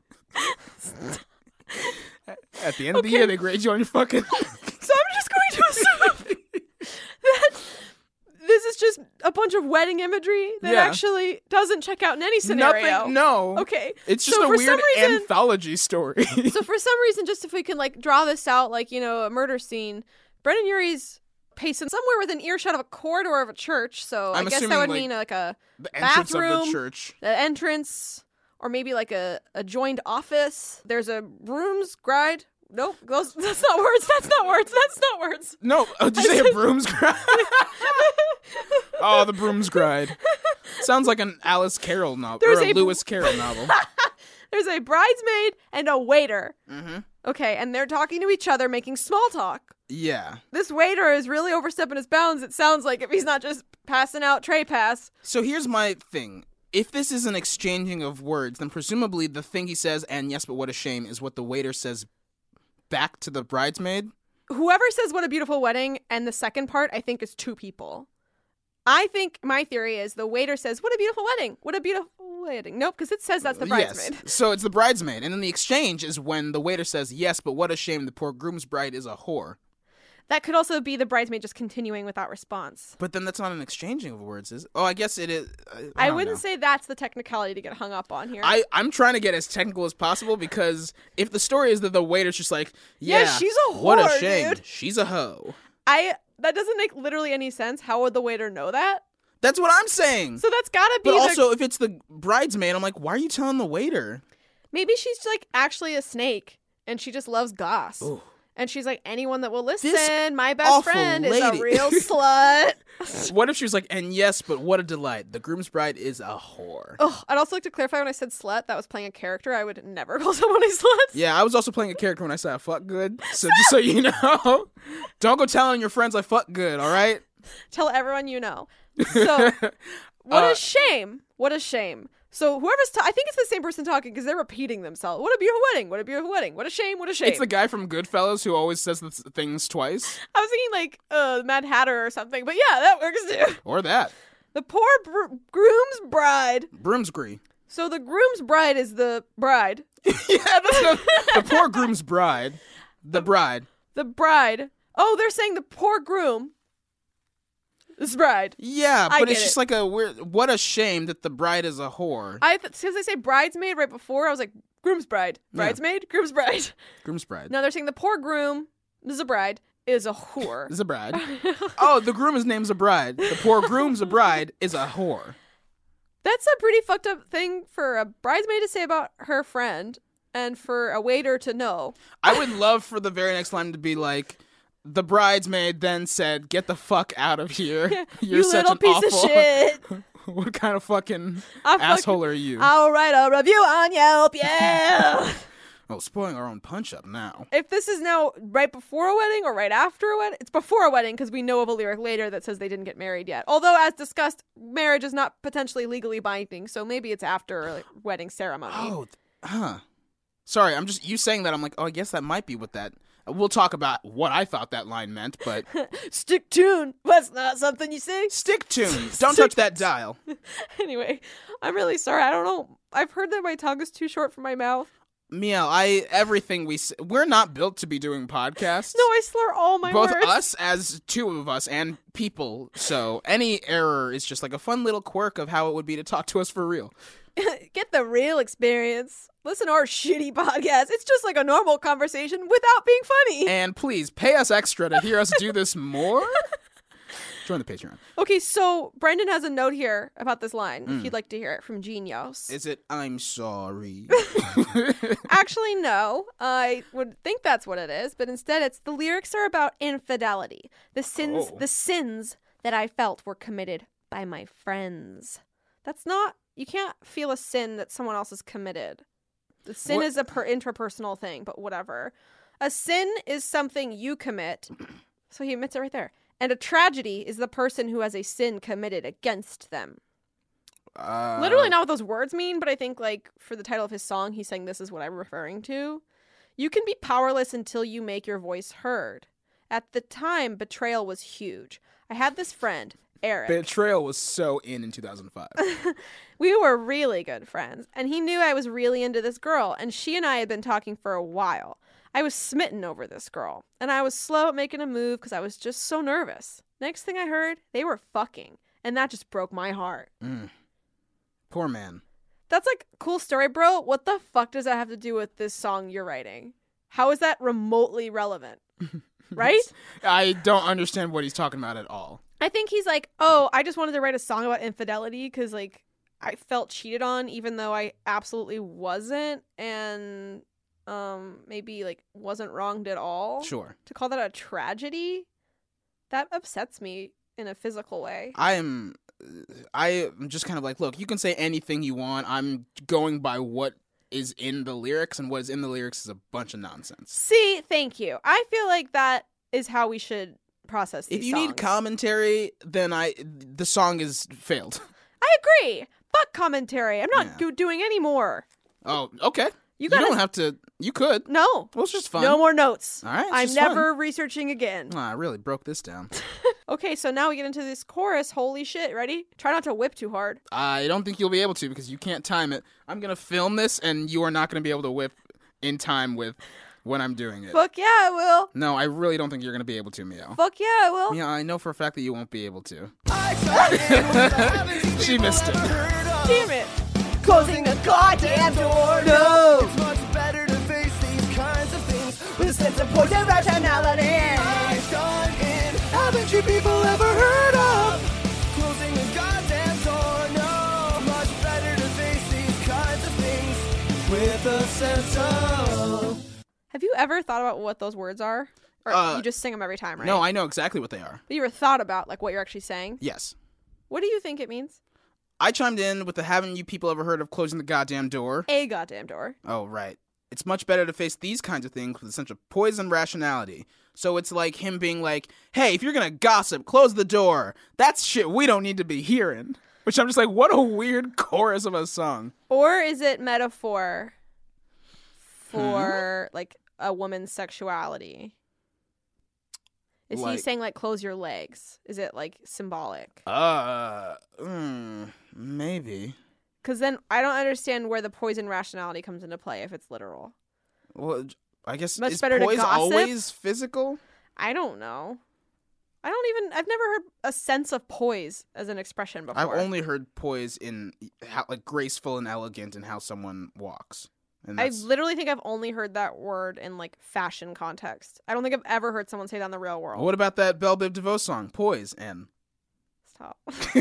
B: At the end of the
C: Okay.
B: year, they grade you on your fucking.
C: So I'm just going to assume that this is just a bunch of wedding imagery that
B: Yeah.
C: actually doesn't check out in any scenario.
B: Nothing. No.
C: Okay.
B: It's just
C: So
B: a
C: for
B: weird
C: some reason-
B: anthology story.
C: So for some reason, just if we can like draw this out, like, you know, a murder scene, Brendan Urie's pacing somewhere within earshot of a corridor of a church. So
B: I'm
C: I guess
B: assuming,
C: that would
B: like,
C: mean like a
B: the entrance of
C: bathroom,
B: the church.
C: the entrance, or maybe like a, a joined office. There's a rooms gride. Nope, those, that's not words. That's not words. That's not words.
B: No, oh, did you say a broom's gride? Oh, the broom's gride. Sounds like an Alice Carroll novel
C: There's
B: or a
C: a-
B: Lewis Carroll novel.
C: There's a bridesmaid and a waiter.
B: Mm-hmm.
C: Okay, and they're talking to each other, making small talk.
B: Yeah.
C: This waiter is really overstepping his bounds, it sounds like, if he's not just passing out tray pass.
B: So here's my thing. If this is an exchanging of words, then presumably the thing he says, and yes, but what a shame, is what the waiter says back to the bridesmaid.
C: Whoever says what a beautiful wedding and the second part, I think, is two people. I think my theory is the waiter says, what a beautiful wedding. What a beautiful wedding. Nope, because it says that's the bridesmaid.
B: Yes. So it's the bridesmaid. And then the exchange is when the waiter says, yes, but what a shame, the poor groom's bride is a whore.
C: That could also be the bridesmaid just continuing without response.
B: But then that's not an exchanging of words, is Oh, I guess it is. I,
C: I,
B: don't
C: wouldn't
B: know.
C: say that's the technicality to get hung up on here.
B: I, I'm trying to get as technical as possible because if the story is that the waiter's just like, yeah,
C: Yeah, she's a
B: what a
C: whore,
B: shame,
C: dude."
B: she's a hoe.
C: I that doesn't make literally any sense. How would the waiter know that?
B: That's what I'm saying.
C: So that's gotta be
B: But
C: the,
B: also, if it's the bridesmaid, I'm like, why are you telling the waiter?
C: maybe she's like actually a snake and she just loves goss.
B: Ooh.
C: And she's like, anyone that will listen,
B: This
C: my best
B: awful
C: friend is
B: lady.
C: a real slut.
B: What if she was like, and yes, but what a delight, the groom's bride is a whore.
C: Oh, I'd also like to clarify when I said slut, that was playing a character. I would never call someone a slut.
B: Yeah, I was also playing a character when I said I fuck good. So just so you know, don't go telling your friends I fuck good, all right?
C: Tell everyone you know. So, what
B: Uh,
C: a shame. What a shame. So whoever's, ta- I think it's the same person talking because they're repeating themselves. What a beautiful wedding. What a beautiful wedding. What a shame. What a shame.
B: It's the guy from Goodfellas who always says the th- things twice.
C: I was thinking like uh, Mad Hatter or something, but yeah, that works too.
B: Or that.
C: The poor br- groom's bride.
B: Broomsgree.
C: So the groom's bride is the bride.
B: Yeah, that's not, the poor groom's bride. The bride.
C: The bride. Oh, they're saying the poor groom. This bride.
B: Yeah,
C: I
B: but
C: get
B: it's just
C: it.
B: like a weird. What a shame that the bride is a whore.
C: I because they say bridesmaid right before, I was like groom's bride,
B: Yeah.
C: bridesmaid, groom's bride.
B: Groom's bride.
C: Now they're saying the poor groom, this is a bride, is a whore.
B: Is a bride. Oh, the groom is name's a bride. The poor groom's a bride is a whore.
C: That's a pretty fucked up thing for a bridesmaid to say about her friend, and for a waiter to know.
B: I would love for the very next line to be like, the bridesmaid then said, "Get the fuck out of here. You're
C: you
B: such
C: little
B: an
C: piece
B: awful."
C: of shit.
B: What kind of fucking
C: I fucking-
B: asshole are you?
C: I'll write a review on Yelp. Yeah.
B: Oh, spoiling our own punch up now.
C: If this is now right before a wedding or right after a wedding, it's before a wedding because we know of a lyric later that says they didn't get married yet. Although, as discussed, marriage is not potentially legally binding, so maybe it's after a like, wedding ceremony.
B: Oh, th- huh. Sorry, I'm just you saying that. I'm like, oh, I guess that might be what that. We'll talk about what I thought that line meant, but
C: Stick tune. That's not something you say.
B: stick tune. Don't
C: Stick-
B: touch that dial.
C: Anyway, I'm really sorry. I don't know. I've heard that my tongue is too short for my mouth.
B: Meow. I everything we s- we're not built to be doing podcasts.
C: No, I slur all my
B: Both
C: words.
B: us as two of us and people. So any error is just like a fun little quirk of how it would be to talk to us for real.
C: Get the real experience. Listen to our shitty podcast. It's just like a normal conversation without being funny.
B: And please pay us extra to hear us do this more. Join the Patreon.
C: Okay, so Brendan has a note here about this line, if you'd like to hear it from Genius.
B: Is it I'm sorry?
C: Actually, no. I would think that's what it is, but instead it's the lyrics are about infidelity. The sins
B: Oh.
C: the sins that I felt were committed by my friends. That's not you can't feel a sin that someone else has committed. The sin
B: What-
C: is a per intrapersonal thing, but whatever. A sin is something you commit. So he admits it right there. And a tragedy is the person who has a sin committed against them.
B: Uh,
C: Literally not what those words mean, but I think like for the title of his song, he's saying this is what I'm referring to. You can be powerless until you make your voice heard. At the time, betrayal was huge. I had this friend, Eric.
B: Betrayal was so in in two thousand five.
C: We were really good friends, and he knew I was really into this girl, and she and I had been talking for a while. I was smitten over this girl, and I was slow at making a move because I was just so nervous. Next thing I heard, they were fucking, and that just broke my heart.
B: Mm. Poor man.
C: That's like, cool story, bro. What the fuck does that have to do with this song you're writing? How is that remotely relevant? Right?
B: I don't understand what he's talking about at all.
C: I think he's like, oh, I just wanted to write a song about infidelity because, like, I felt cheated on even though I absolutely wasn't, and um, maybe, like, wasn't wronged at all.
B: Sure.
C: To call that a tragedy, that upsets me in a physical way.
B: I am... I am just kind of like, look, you can say anything you want. I'm going by what is in the lyrics, and what is in the lyrics is a bunch of nonsense.
C: See, thank you. I feel like that is how we should process these
B: If you
C: songs.
B: need commentary, then I the song is failed.
C: I agree. Fuck commentary. I'm not
B: Yeah.
C: go- doing any more.
B: Oh, okay.
C: You
B: You,
C: gotta-
B: don't have to. You could.
C: No.
B: Well, it's just fun.
C: No more notes.
B: All right, it's
C: I'm
B: just
C: never researching again.
B: Ah, I really broke this down.
C: Okay, so now we get into this chorus. Holy shit. Ready? Try not to whip too hard.
B: I don't think you'll be able to because you can't time it. I'm going to film this, and you are not going to be able to whip in time with when I'm doing it.
C: Fuck yeah, I will.
B: No, I really don't think you're going to be able to, Meow.
C: Fuck yeah, I will.
B: Yeah, I know for a fact that you won't be able to.
A: She
B: She missed it.
C: Damn it.
E: Closing the goddamn door. No.
A: It's much better to face these kinds of things
E: With a sense of poison rationality.
A: I've done in. Haven't you people ever heard of closing the goddamn door? No, much better to face these kinds of things with a sense of.
C: Have you ever thought about what those words are? Or
B: Uh,
C: you just sing them every time, right?
B: No, I know exactly what they are.
C: But you ever thought about like what you're actually saying?
B: Yes.
C: What do you think it means?
B: I chimed in with the haven't you people ever heard of closing the goddamn door?
C: A goddamn door.
B: Oh, right. It's much better to face these kinds of things with a sense of poison rationality. So it's like him being like, hey, if you're going to gossip, close the door. That's shit we don't need to be hearing. Which I'm just like, what a weird chorus of a song.
C: Or is it metaphor for like a woman's sexuality? Is
B: Like-
C: he saying like close your legs? Is it like symbolic?
B: Uh, mm, maybe.
C: Because then I don't understand where the poison rationality comes into play if it's literal.
B: Well, I guess
C: Much
B: is
C: better to
B: poise
C: gossip?
B: always physical?
C: I don't know. I don't even. I've never heard a sense of poise as an expression before.
B: I've only heard poise in how like graceful and elegant in how someone walks. And
C: I
B: that's,
C: literally think I've only heard that word in like fashion context. I don't think I've ever heard someone say that in the real world.
B: what about that Belle Biv DeVoe song, Poise? And
C: Stop.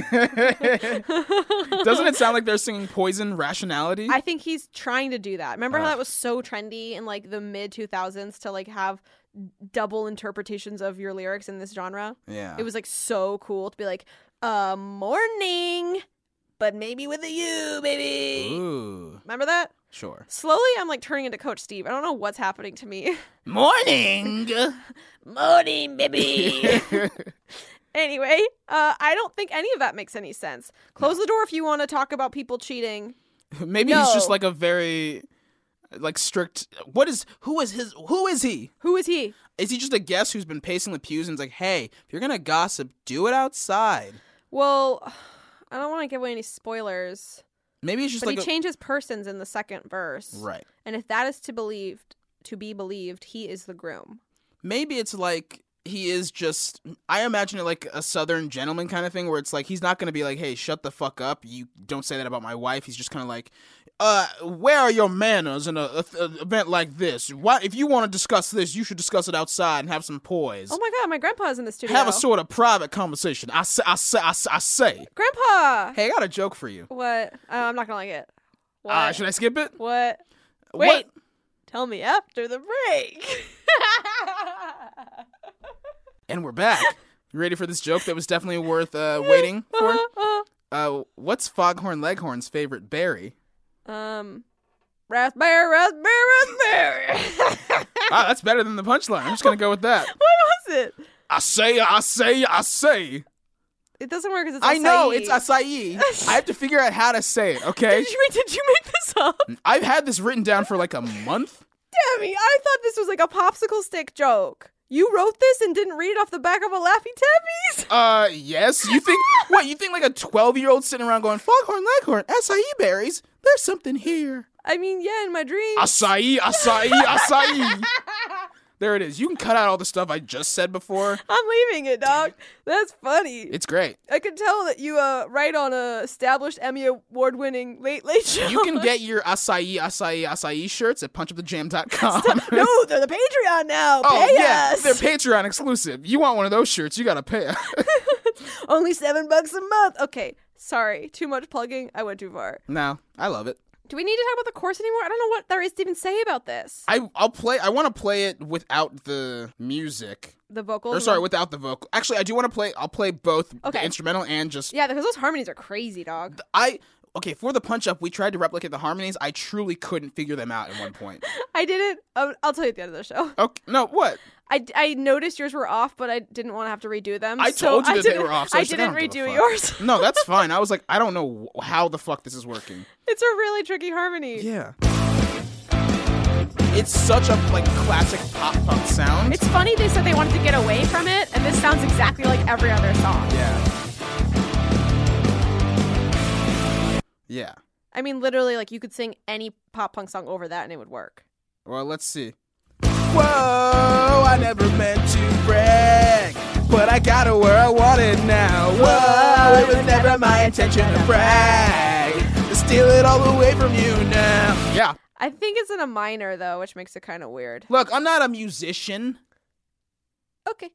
B: doesn't it sound like they're singing poison rationality?
C: I think he's trying to do that. Remember how
B: Ugh.
C: that was so trendy in like the mid two thousands to like have double interpretations of your lyrics in this genre?
B: yeah.
C: It was like so cool to be like, uh, morning, but maybe with a U, baby.
B: Ooh,
C: Remember that?
B: sure.
C: Slowly, I'm like turning into Coach Steve. I don't know what's happening to me.
B: Morning.
E: Morning, baby.
C: Anyway, uh, I don't think any of that makes any sense. Close the door if you want to talk about people cheating.
B: Maybe he's just
C: No.
B: like a very like strict. What is who is his? Who is he?
C: Who is he?
B: Is he just a guest who's been pacing the pews and is like, hey, if you're gonna gossip, do it outside?
C: Well, I don't want to give away any spoilers,
B: Maybe he's just
C: but
B: like
C: he
B: a,
C: changes persons in the second verse.
B: right.
C: And if that is to believed, to be believed, he is the groom.
B: Maybe it's like he is just. I imagine it like a Southern gentleman kind of thing, where it's like he's not gonna be like, hey, shut the fuck up. You don't say that about my wife. He's just kind of like, uh, where are your manners in a, a, a event like this? Why, if you want to discuss this, you should discuss it outside and have some poise.
C: Oh my god, my grandpa's in the studio.
B: Have a sort of private conversation. I say, I say, I say. I say.
C: Grandpa!
B: Hey, I got a joke for you.
C: What? Uh, I'm not gonna like it. What?
B: Uh, should I skip it?
C: What?
B: What-
C: Wait. Tell me after the break.
B: And we're back. You ready for this joke that was definitely worth uh, waiting for? Uh, what's Foghorn Leghorn's favorite berry?
C: um, raspberry, raspberry, raspberry.
B: Wow, that's better than the punchline. I'm just gonna go with that.
C: What was it?
B: I say, I say, I say.
C: It doesn't work because it's
B: I know
C: acai.
B: it's acai. I have to figure out how to say it. Okay.
C: Did you, wait, did you make this up?
B: I've had this written down for like a month.
C: Demi, I thought this was like a popsicle stick joke. You wrote this and didn't read it off the back of a Laffy Tabbies?
B: Uh, yes. You think what? You think like a twelve-year-old sitting around going, "Foghorn Leghorn, acai berries. There's something here."
C: I mean, yeah, in my dreams.
B: Acai, acai, acai. There it is. You can cut out all the stuff I just said before.
C: I'm leaving it, dog. That's funny.
B: It's great.
C: I can tell that you uh, write on a established Emmy Award-winning Late Late Show.
B: You can get your acai, acai, acai shirts at punch up the jam dot com.
C: No, they're the Patreon now.
B: Oh,
C: Pay
B: yeah.
C: us.
B: They're Patreon exclusive. You want one of those shirts, you gotta pay us.
C: Only seven bucks a month. Okay, sorry. Too much plugging. I went too far.
B: No, I love it.
C: Do we need to talk about the course anymore? I don't know what there is to even say about this.
B: I, I'll play, I want to play it without the music.
C: The vocals?
B: Or sorry, without the vocal. Actually, I do want to play, I'll play both
C: Okay.
B: the instrumental and just...
C: Yeah, because those harmonies are crazy, dog.
B: I... Okay, for the punch-up, we tried to replicate the harmonies. I truly couldn't figure them out at one point.
C: I didn't. Um, I'll tell you at the end of the show.
B: Okay, no, what?
C: I, I noticed yours were off, but I didn't want to have to redo them.
B: I
C: so
B: told you
C: I
B: that they
C: didn't-
B: were off, so I
C: I
B: was like,
C: didn't
B: I don't give a
C: redo
B: fuck.
C: yours.
B: No, that's fine. I was like, I don't know wh- how the fuck this is working.
C: It's a really tricky harmony.
B: Yeah. It's such a, like, classic pop-punk sound.
C: It's funny they said they wanted to get away from it, and this sounds exactly like every other song.
B: Yeah. Yeah.
C: I mean, literally, like, you could sing any pop punk song over that and it would work.
B: Well, let's see. Whoa, I never meant to brag, but I got it where I want it now. Whoa, it was never my intention to brag, to steal it all away from you now. Yeah.
C: I think it's in a minor, though, which makes it kind of weird.
B: Look, I'm not a musician.
C: Okay.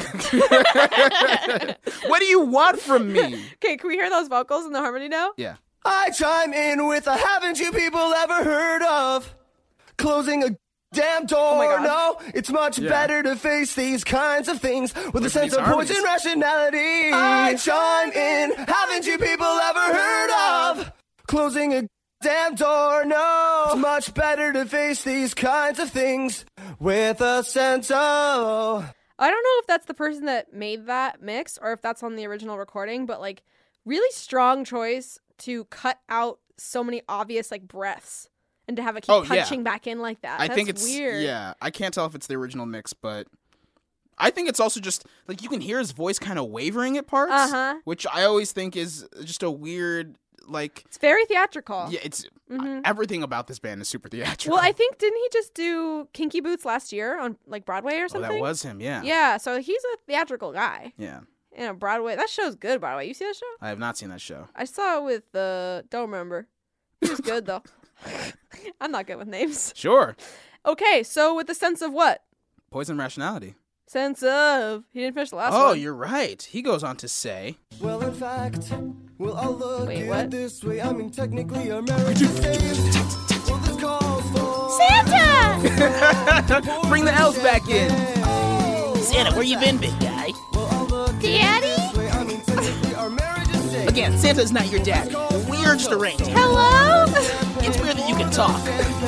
B: What do you want from me?
C: Okay, can we hear those vocals in the harmony now?
B: Yeah.
A: I chime in with a haven't you people ever heard of closing a damn door?
C: my God.
A: No, it's much
B: Yeah.
A: better to face these kinds of things with a sense
B: these
A: of poison
B: harmonies.
A: rationality. I chime in, haven't you people ever heard of closing a damn door? No, it's much better to face these kinds of things with a sense of...
C: I don't know if that's the person that made that mix or if that's on the original recording, but like really strong choice to cut out so many obvious like breaths and to have it keep
B: Oh, yeah.
C: punching back in like that.
B: I
C: That's
B: think it's
C: weird.
B: Yeah, I can't tell if it's the original mix, but I think it's also just like you can hear his voice kind of wavering at parts,
C: Uh-huh.
B: which I always think is just a weird like.
C: It's very theatrical.
B: Yeah, it's
C: Mhm.
B: everything about this band is super theatrical.
C: Well, I think didn't he just do Kinky Boots last year on like Broadway or
B: oh,
C: something?
B: that was him. Yeah.
C: Yeah, so he's a theatrical guy.
B: Yeah.
C: You know, Broadway. That show's good, by the way. You see that show?
B: I have not seen that show.
C: I saw it with uh don't remember. He was good though. I'm not good with names.
B: Sure.
C: Okay, so with the sense of what?
B: Poison Rationality.
C: Sense of. He didn't finish the last
B: Oh,
C: one.
B: you're right. He goes on to say,
A: Well, in fact, we'll all look
C: Wait,
A: at
C: what?
A: it this way. I mean, technically, our marriage is saved. Well, this calls for...
C: Santa!
B: "Bring the elves back in."
F: Santa, where you been, big guy?
A: We'll all look at it
C: Daddy?
A: this way. I mean, technically, our marriage is saved.
F: Again, Santa's not your daddy. We're just a reindeer.
C: Hello?
F: It's weird that you can talk.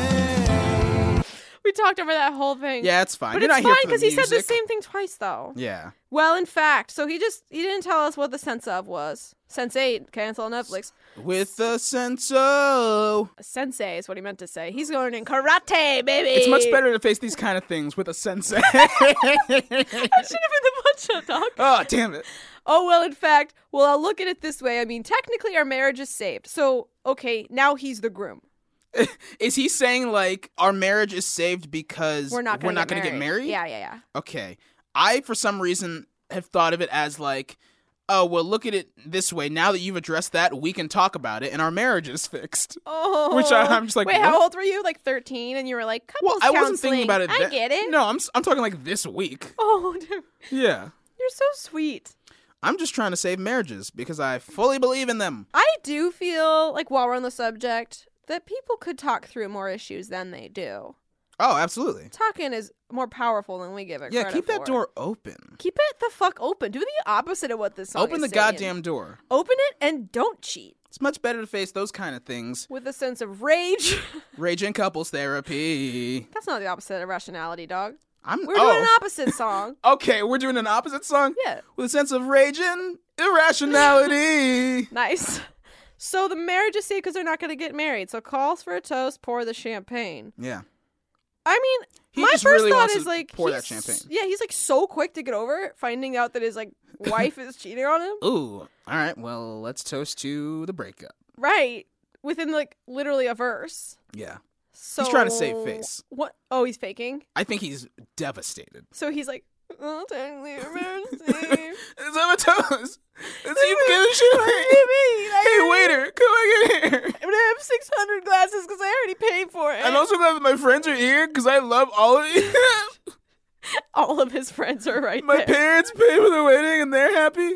C: We talked over that whole thing.
B: Yeah, it's fine.
C: But
B: You're
C: it's
B: not here
C: fine
B: for the
C: because he said the
B: music.
C: same thing twice, though.
B: Yeah.
C: Well, in fact, so he just he didn't tell us what the sense of was. Sense eight, cancel on Netflix.
B: With the sense of.
C: Sensei is what he meant to say. He's going in karate, baby.
B: It's much better to face these kind of things with a sensei.
C: That should have been the punch-up, dog.
B: Oh, damn it.
C: Oh, well, in fact, well, I'll look at it this way. I mean, technically, our marriage is saved. So, okay, now he's the groom.
B: Is he saying, like, our marriage is saved because
C: We're not going
B: we're not
C: to
B: gonna get married?
C: Yeah, yeah, yeah.
B: Okay. I, for some reason, have thought of it as, like, oh, well, look at it this way. Now that you've addressed that, we can talk about it, and our marriage is fixed.
C: Oh.
B: Which I- I'm just like,
C: Wait,
B: what?
C: how old were you? Like thirteen? And you were like, couples
B: Well, I wasn't
C: counseling.
B: thinking about it
C: I
B: then.
C: get it.
B: No, I'm, s- I'm talking, like, this week.
C: Oh, dude.
B: Yeah.
C: You're so sweet.
B: I'm just trying to save marriages because I fully believe in them.
C: I do feel like while we're on the subject that people could talk through more issues than they do.
B: Oh, absolutely.
C: Talking is more powerful than we give it
B: Yeah,
C: credit
B: keep that
C: for.
B: door open.
C: Keep it the fuck open. Do the opposite of what this song
B: Open
C: is
B: the
C: saying.
B: goddamn door.
C: Open it and don't cheat.
B: It's much better to face those kind of things.
C: With a sense of rage.
B: Rage and couples therapy.
C: That's not the opposite of rationality, dog.
B: I'm
C: We're
B: oh.
C: doing an opposite song.
B: Okay, we're doing an opposite song?
C: Yeah.
B: With a sense of rage and irrationality.
C: Nice. So the marriage is saved because they're not going to get married. So calls for a toast, pour the champagne.
B: Yeah.
C: I mean,
B: He
C: my
B: just
C: first
B: really
C: thought
B: wants
C: is
B: to
C: like,
B: pour that
C: he's-
B: champagne.
C: Yeah, he's like so quick to get over it, finding out that his like wife is cheating on him.
B: Ooh. All right, well, let's toast to the breakup.
C: Right. Within like literally a verse.
B: Yeah.
C: So
B: trying to save face.
C: What? Oh, he's faking.
B: I think he's devastated.
C: So he's like, oh, technically, emergency.
B: It's on a toast. Let's even get a champagne. Hey, waiter, come on in here.
C: I'm gonna have six hundred glasses because I already paid for it.
B: I'm also glad that my friends are here because I love all of you.
C: All of his friends are right
B: My
C: there.
B: parents paid for the wedding and they're happy.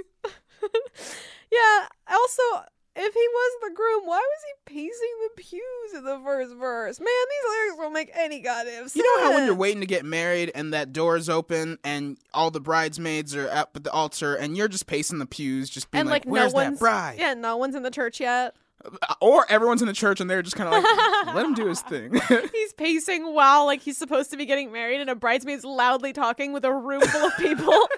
C: Yeah. Also, if he was the groom, why was he pacing the pews in the first verse? Man, these lyrics don't make any goddamn sense.
B: You know how when you're waiting to get married and that door's open and all the bridesmaids are up at the altar and you're just pacing the pews, just being
C: and
B: like,
C: like,
B: "Where's
C: no
B: that
C: one's
B: bride?"
C: Yeah, no one's in the church yet.
B: Or everyone's in the church and they're just kind of like, "Let him do his thing."
C: He's pacing while like he's supposed to be getting married, and a bridesmaid's loudly talking with a room full of people.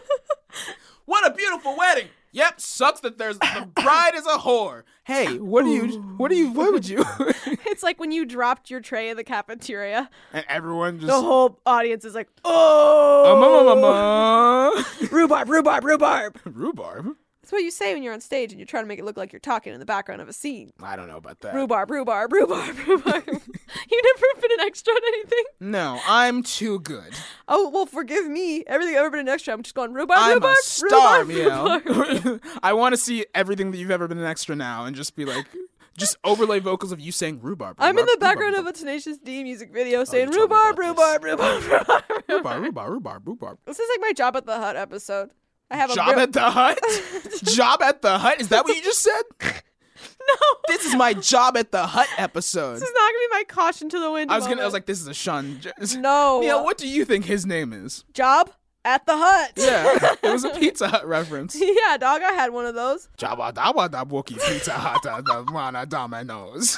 B: What a beautiful wedding! Yep, sucks that there's the bride is a whore. Hey, what do you? What do you? What would you?
C: It's like when you dropped your tray in the cafeteria.
B: And everyone just.
C: The whole audience is like, oh,
B: Oh, mama, mama.
C: rhubarb, rhubarb, rhubarb.
B: Rhubarb.
C: That's what you say when you're on stage and you're trying to make it look like you're talking in the background of a scene.
B: I don't know about that.
C: Rhubarb, rhubarb, rhubarb, rhubarb. You never been an extra on anything?
B: No, I'm too good.
C: Oh, well, forgive me. Everything I've ever been an extra, I'm just going rhubarb,
B: I'm
C: rhubarb,
B: a star,
C: rhubarb, rhubarb.
B: Mio. I want to see everything that you've ever been an extra now, and just be like, just overlay vocals of you saying rhubarb.
C: I'm in the
B: rhubarb,
C: background
B: rhubarb,
C: of a Tenacious D music video saying
B: you told me
C: rhubarb,
B: about
C: rhubarb, rhubarb, rhubarb,
B: rhubarb, rhubarb, rhubarb, rhubarb.
C: This is like my Job at the Hut episode. I have a
B: Job
C: real-
B: at the Hut? Job at the Hut? Is that what you just said?
C: No.
B: This is my Job at the Hut episode.
C: This is not gonna be my caution to the wind.
B: I was gonna. I
C: moment.
B: was like, this is a shun.
C: no.
B: Neil, what do you think his name is?
C: Job at the Hut.
B: Yeah, it was a Pizza Hut reference.
C: Yeah, dog. I had one of those.
B: Jabba dabba da Wookie Pizza Hut da Mana Domino's.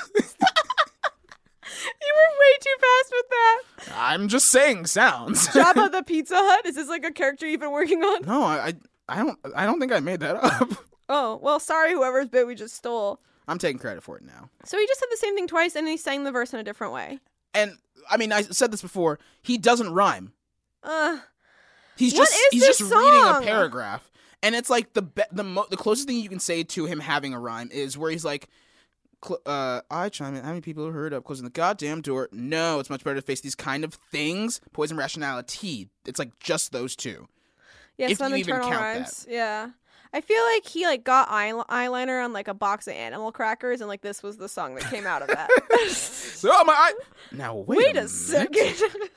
C: You were way too fast with that.
B: I'm just saying sounds.
C: Jabba the Pizza Hut. Is this like a character you've been working on?
B: No, I, I, I don't, I don't think I made that up.
C: Oh, well, sorry, whoever's bit we just stole.
B: I'm taking credit for it now.
C: So he just said the same thing twice, and he sang the verse in a different way.
B: And I mean, I said this before. He doesn't rhyme.
C: Uh,
B: He's
C: What
B: just,
C: is
B: he's
C: this
B: just reading a
C: song?
B: paragraph, and it's like the be- the mo- the closest thing you can say to him having a rhyme is where he's like, cl- uh, "I chime in. How many people are heard up closing the goddamn door? No, it's much better to face these kind of things. Poison rationality. It's like just those two.
C: yeah,
B: If
C: some
B: you even
C: internal
B: count
C: rhymes. Yeah. I feel like he like got eye- eyeliner on like a box of animal crackers, and like this was the song that came out of that.
B: So oh, my eye. Now wait,
C: Wait a
B: minute.
C: second.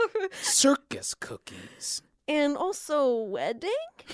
B: Circus cookies.
C: And also wedding?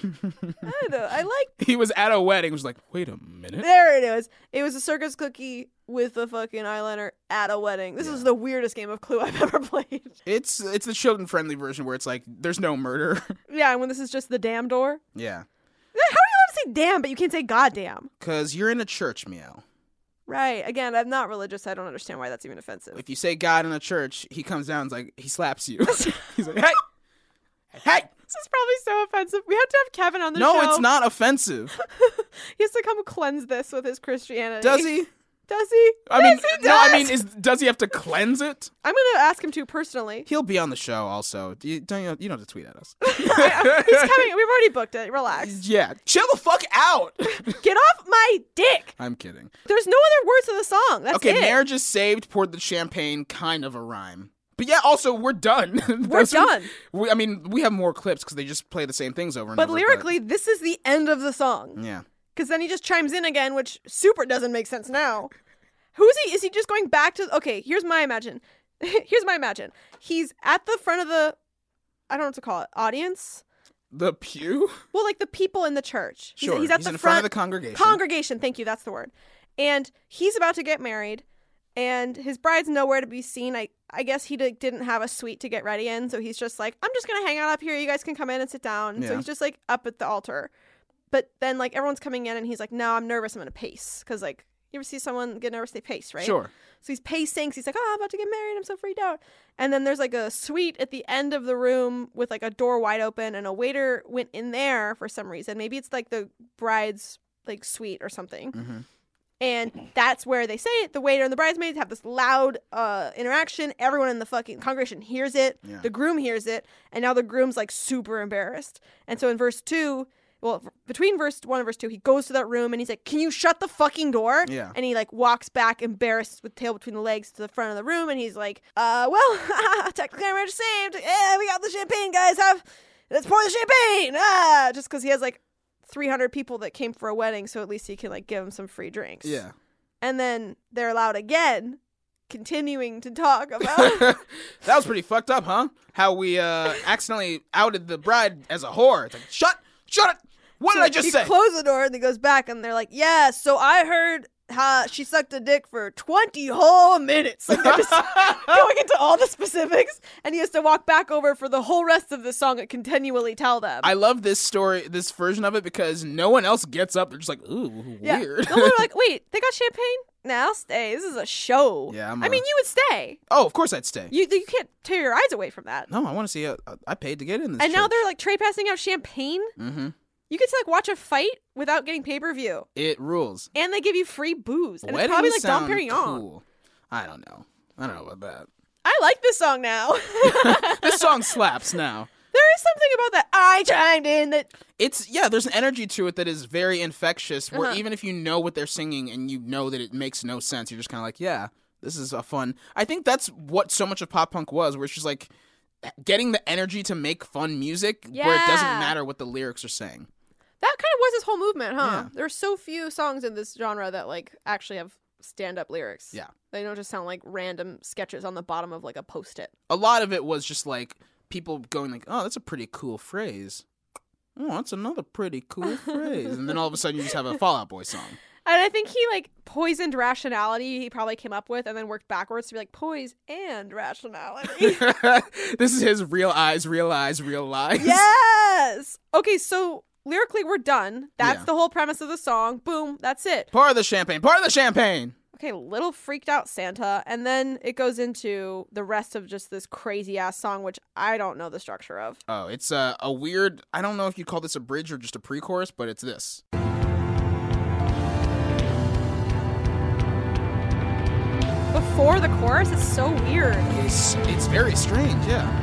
C: I don't know. I like.
B: He was at a wedding. Was like, wait a minute.
C: There it is. It was a circus cookie with a fucking eyeliner at a wedding. This is the weirdest game of Clue I've ever played.
B: It's it's the children friendly version where it's like there's no murder.
C: Yeah, and when this is just the damn door.
B: Yeah,
C: How are you allowed to say damn, but you can't say goddamn?
B: because you're in a church, meow.
C: Right. Again, I'm not religious. I don't understand why that's even offensive.
B: If you say God in a church, he comes down and like he slaps you. He's like, hey, hey.
C: This is probably so offensive. We have to have Kevin on the
B: No,
C: show.
B: it's not offensive.
C: He has to come cleanse this with his Christianity.
B: Does he?
C: Does he?
B: I
C: yes,
B: mean,
C: he
B: no. I
C: does.
B: mean, is does he have to cleanse it?
C: I'm gonna ask him to personally.
B: He'll be on the show also. Do you don't you, you don't have to tweet at us.
C: He's coming. We've already booked it. Relax.
B: Yeah, chill the fuck out.
C: Get off my dick.
B: I'm kidding.
C: There's no other words to the song. That's
B: Okay,
C: it.
B: marriage is saved, poured the champagne, kind of a rhyme. But yeah, also we're done.
C: We're
B: That's-
C: done.
B: We, I mean, we have more clips because they just play the same things over and
C: But
B: over.
C: lyrically, this is the end of the song.
B: yeah.
C: Because then he just chimes in again, which super doesn't make sense now. Who's he? Is he just going back to? Okay, here's my imagine. Here's my imagine. He's at the front of the, I don't know what to call it, audience.
B: The pew.
C: Well, like the people in the church. He's,
B: Sure.
C: he's at
B: He's
C: the
B: in
C: front,
B: front of the congregation.
C: Congregation. Thank you. That's the word. And he's about to get married, and his bride's nowhere to be seen. I I guess he d- didn't have a suite to get ready in, so he's just like, I'm just gonna hang out up here. You guys can come in and sit down. And So
B: Yeah.
C: he's just like up at the altar. But then like everyone's coming in, and he's like, no, I'm nervous. I'm gonna pace because like You ever see someone get nervous? They pace, right?
B: Sure.
C: So he's pacing. 'Cause he's like, oh, I'm about to get married. I'm so freaked out. And then there's like a suite at the end of the room with like a door wide open, and a waiter went in there for some reason. Maybe it's like the bride's like suite or something.
B: Mm-hmm.
C: And that's where they say it. The waiter and the bridesmaids have this loud uh, interaction. Everyone in the fucking congregation hears it.
B: Yeah.
C: The groom hears it. And now the groom's like super embarrassed. And so in verse two, well, between verse one and verse two, he goes to that room and he's like, can you shut the fucking door?
B: Yeah.
C: And he like walks back embarrassed with tail between the legs to the front of the room. And he's like, uh, well, technically I'm already saved. Yeah, we got the champagne, guys. Have, let's pour the champagne. Ah, just because he has like three hundred people that came for a wedding, so at least he can like give them some free drinks.
B: Yeah.
C: And then they're allowed again, continuing to talk about
B: That was pretty fucked up, huh? How we uh, accidentally outed the bride as a whore. It's like, shut, shut it. What
C: So
B: did I just
C: he
B: say?
C: closed the door and he goes back and they're like, yeah, so I heard how she sucked a dick for twenty whole minutes. Like they're just going into all the specifics, and he has to walk back over for the whole rest of the song and continually tell them.
B: I love this story, this version of it, because no one else gets up. They're just like, ooh,
C: yeah.
B: weird.
C: No, they're like, wait, they got champagne? Nah, I'll stay. This is a show.
B: Yeah, I'm
C: I
B: a-
C: mean, you would stay.
B: Oh, of course I'd stay.
C: You you can't tear your eyes away from that.
B: No, I want to see. A, I paid to get in this.
C: And now
B: church.
C: they're like trade passing out champagne.
B: Mm-hmm.
C: You get to like watch a fight without getting pay per view,
B: It rules.
C: and they give you free booze, and
B: Weddings
C: it's probably like Dom
B: sound
C: Perignon.
B: cool. I don't know. I don't know about that.
C: I like this song now.
B: This song slaps now.
C: There is something about that. I chimed in that.
B: It's yeah. There's an energy to it that is very infectious. Where
C: Uh-huh.
B: even if you know what they're singing and you know that it makes no sense, you're just kind of like, yeah, this is a fun. I think that's what so much of pop punk was, where it's just like getting the energy to make fun music, where it doesn't
C: Yeah.
B: matter what the lyrics are saying.
C: That kind of was this whole movement, huh?
B: Yeah.
C: There are so few songs in this genre that like actually have stand-up lyrics.
B: Yeah.
C: They don't just sound like random sketches on the bottom of like a post-it.
B: A lot of it was just like people going like, oh, that's a pretty cool phrase. Oh, that's another pretty cool phrase. And then all of a sudden you just have a Fall Out Boy song.
C: And I think he like poisoned rationality he probably came up with and then worked backwards to be like poise and rationality.
B: This is his real eyes, real eyes, real lies.
C: Yes. Okay, so lyrically we're done. That's
B: Yeah.
C: the whole premise of the song. Boom, that's it.
B: Pour the champagne. Pour the champagne.
C: Okay, little freaked out Santa, and then it goes into the rest of just this crazy ass song, which I don't know the structure of.
B: Oh, it's a, a weird, I don't know if you call this a bridge or just a pre-chorus, but it's this.
C: Before the chorus, it's so weird.
B: It's, it's very strange, yeah.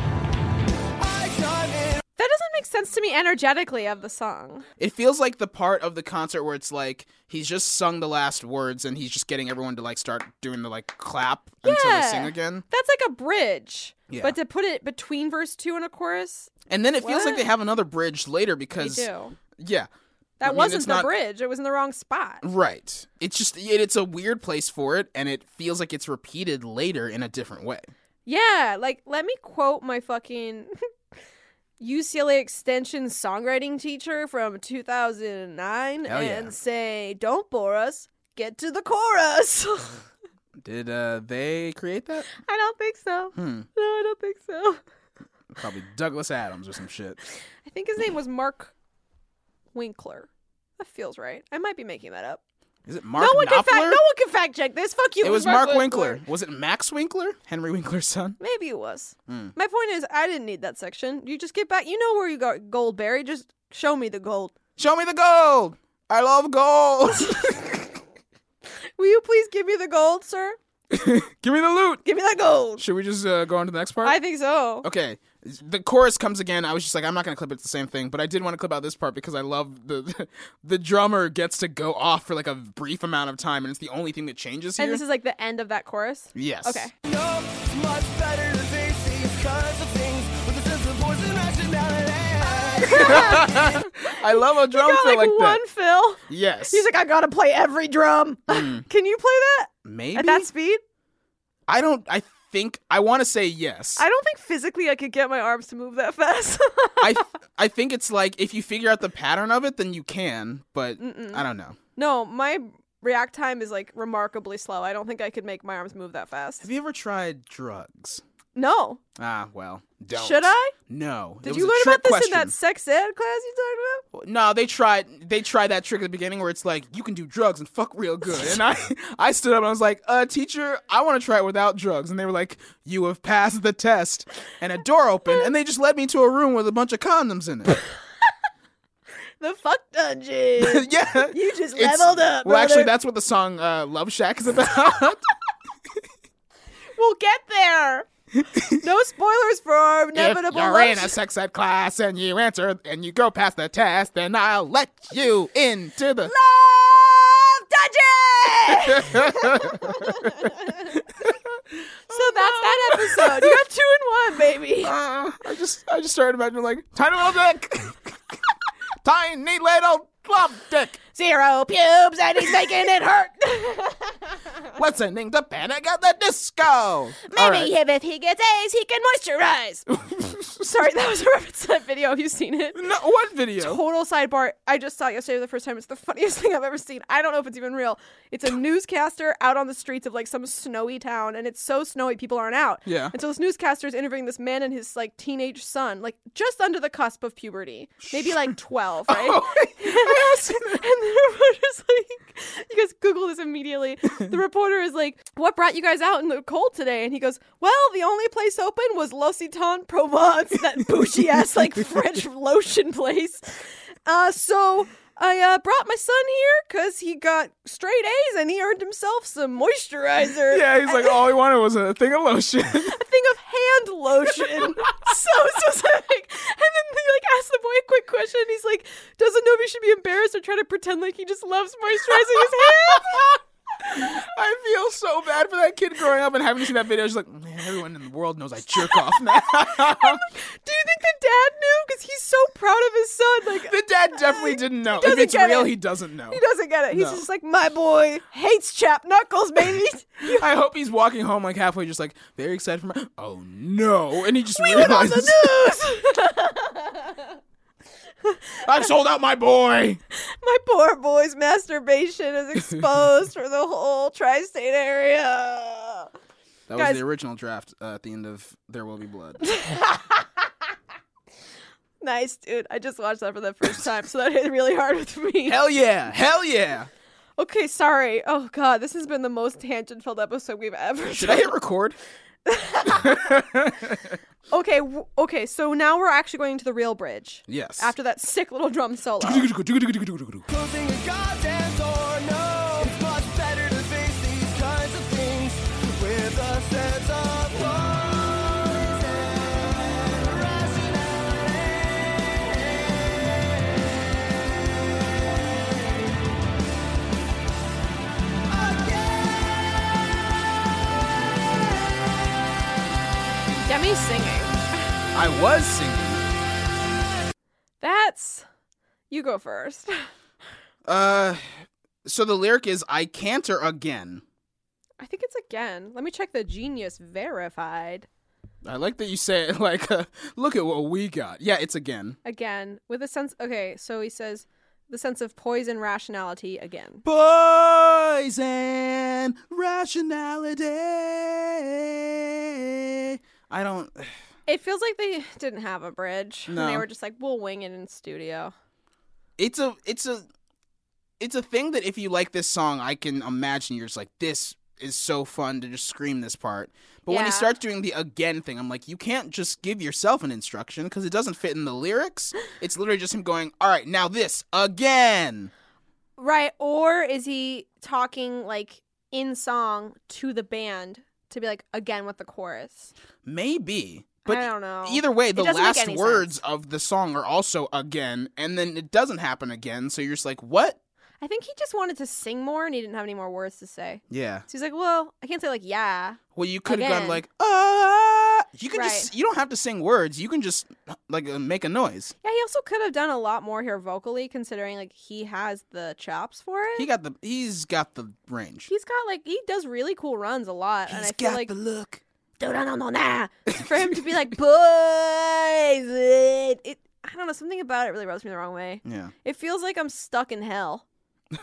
C: That doesn't make sense to me energetically of the song.
B: It feels like the part of the concert where it's like he's just sung the last words and he's just getting everyone to like start doing the like clap until they
C: Yeah.
B: sing again.
C: That's like a bridge.
B: Yeah.
C: But to put it between verse two and a chorus,
B: And then it feels like
C: What?
B: they have another bridge later
C: they
B: because
C: do.
B: yeah.
C: That
B: I mean,
C: wasn't
B: it's
C: the
B: not-
C: bridge. It was in the wrong spot.
B: Right. It's just it, it's a weird place for it and it feels like it's repeated later in a different way.
C: Yeah, like let me quote my fucking U C L A Extension songwriting teacher from two thousand nine
B: Hell yeah.
C: and say, "Don't bore us. Get to the chorus."
B: Did uh they create that?
C: I don't think so.
B: Hmm.
C: No, I don't think so.
B: Probably Douglas Adams or some shit.
C: I think his name was Mark Winkler. That feels right. I might be making that up.
B: Is it Mark
C: no one can fact.
B: Knopfler?
C: No one can fact check this. Fuck you.
B: It was Mark Winkler. Was it Max Winkler? Henry Winkler's son?
C: Maybe it was.
B: Hmm.
C: My point is, I didn't need that section. You just get back. You know where you got gold buried. Just show me the gold.
B: Show me the gold. I love gold.
C: Will you please give me the gold, sir?
B: Give me the loot.
C: Give me that gold.
B: Should we just uh, go on to the next part?
C: I think so.
B: Okay. The chorus comes again. I was just like, I'm not going to clip it. It's the same thing. But I did want to clip out this part because I love the the drummer gets to go off for like a brief amount of time. And it's the only thing that changes here.
C: And this is like the end of that chorus?
B: Yes.
C: Okay.
A: No, it's much better to face these kinds of things with a sense of voice and rationality.
B: I love a drum
C: Got
B: fill
C: like,
B: like,
C: one
B: that.
C: fill.
B: Yes.
C: He's like, I gotta play every drum.
B: Hmm.
C: Can you play that
B: Maybe?
C: at that speed?
B: I don't, I think, I want to say yes.
C: I don't think physically I could get my arms to move that fast.
B: I, th- I think it's like, if you figure out the pattern of it, then you can. But I don't know.
C: No, my react time is like remarkably slow. I don't think I could make my arms move that fast.
B: Have you ever tried drugs?
C: No.
B: Ah, well, don't.
C: Should I?
B: No. It
C: Did
B: was
C: you
B: a
C: learn
B: trick
C: about this
B: question.
C: in that sex ed class you talked about?
B: No, they tried. They tried that trick at the beginning where it's like you can do drugs and fuck real good. And I, I stood up and I was like, "Uh, teacher, I want to try it without drugs." And they were like, "You have passed the test." And a door opened, and they just led me to a room with a bunch of condoms in it.
C: The fuck dungeon.
B: Yeah,
C: You just
B: It's-
C: leveled up,
B: Well, actually,
C: brother.
B: that's what the song uh, "Love Shack" is about.
C: We'll get there. No spoilers for our
B: If
C: inevitable
B: you're
C: love
B: in a
C: sh-
B: sex ed class and you answer and you go past the test, then I'll let you into the.
C: Love dungeon. So that's that episode. You got two in one, baby.
B: Uh, I just, I just started imagining like tiny little dick, tiny little club dick,
C: Zero pubes and he's making it hurt.
B: listening to Panic at the Disco.
C: Maybe
B: All right.
C: if, if he gets A's, he can moisturize. Sorry, that was a reference to that video. Have you seen it?
B: No, what video?
C: Total sidebar. I just saw it yesterday for the first time. It's the funniest thing I've ever seen. I don't know if it's even real. It's a newscaster out on the streets of like some snowy town, and it's so snowy people aren't out.
B: Yeah.
C: And so this newscaster is interviewing this man and his like teenage son, like just under the cusp of puberty, maybe like twelve, right?
B: Oh, I also-
C: And the reporter's like, you guys Google this immediately. The reporter is like, what brought you guys out in the cold today? And he goes, well, the only place open was L'Occitane Provence, that bougie ass like French lotion place. Uh, so I uh, brought my son here because he got straight A's and he earned himself some moisturizer.
B: yeah, he's like, all he wanted was a thing of lotion.
C: A thing of hand lotion. So specific. And then they like ask the boy a quick question. He's like, doesn't know if he should be embarrassed or try to pretend like he just loves moisturizing his hands.
B: I feel so bad for that kid growing up and having seen that video. She's like, man, everyone in the world knows I jerk off now.
C: Do you think the dad knew? Because he's so proud of his son. Like
B: The dad definitely didn't know. If
C: doesn't
B: it's
C: get
B: real,
C: it.
B: he doesn't know.
C: he doesn't get it. He's
B: No.
C: just like, my boy hates chap knuckles, baby.
B: I hope he's walking home like halfway, just like very excited for my. Oh no! And he just
C: We went on
B: realizes
C: the news.
B: I've sold out my boy.
C: My poor boy's masturbation is exposed for the whole tri-state area.
B: That
C: Guys-
B: was the original draft uh, at the end of There Will Be Blood.
C: Nice, dude. I just watched that for the first time, so that hit really hard with me.
B: Hell yeah! Hell yeah!
C: Okay, sorry. Oh god, this has been the most tangent-filled episode we've ever
B: Should I hit record?
C: Okay, w- okay, so now we're actually going to the real bridge.
B: Yes.
C: After that sick little drum solo.
A: Closing a goddamn door, no. It's much better to face these kinds of things with a sense of poise and
C: Demi's singing.
B: I was singing.
C: That's... You go first.
B: Uh, so the lyric is "I canter again."
C: I think it's again. Let me check the Genius verified.
B: I like that you say it like, uh, "Look at what we got." Yeah, it's again.
C: Again, with a sense... Okay, so he says, the sense of poise and rationality again.
B: Poison rationality. I don't.
C: It feels like they didn't have a bridge.
B: No.
C: And they were just like, we'll wing it in studio.
B: It's a. It's a. It's a thing that if you like this song, I can imagine you're just like, this is so fun to just scream this part. But when he
C: Yeah.
B: starts doing the again thing, I'm like, you can't just give yourself an instruction because it doesn't fit in the lyrics. It's literally just him going, all right, now this again.
C: Right, or is he talking like in song to the band to be like again with the chorus?
B: Maybe. But
C: I don't know.
B: either way, the
C: doesn't make
B: last
C: any
B: words
C: sense.
B: of the song are also again, and then it doesn't happen again, so you're just like, what?
C: I think he just wanted to sing more and he didn't have any more words to say.
B: Yeah.
C: So he's like, well, I can't say like yeah.
B: Well, you could have
C: Again.
B: gone like, ah. You can
C: Right.
B: just, you don't have to sing words. You can just like uh, make a noise.
C: Yeah, he also could have done a lot more here vocally, considering like he has the chops for it.
B: He got the, he's got the range.
C: He's got like he does really cool runs a lot, and I
B: He's
C: feel
B: got
C: like
B: the look.
C: no no no no nah for him to be like boys, it, it I don't know, something about it really rubs me the wrong way.
B: Yeah.
C: It feels like I'm stuck in hell.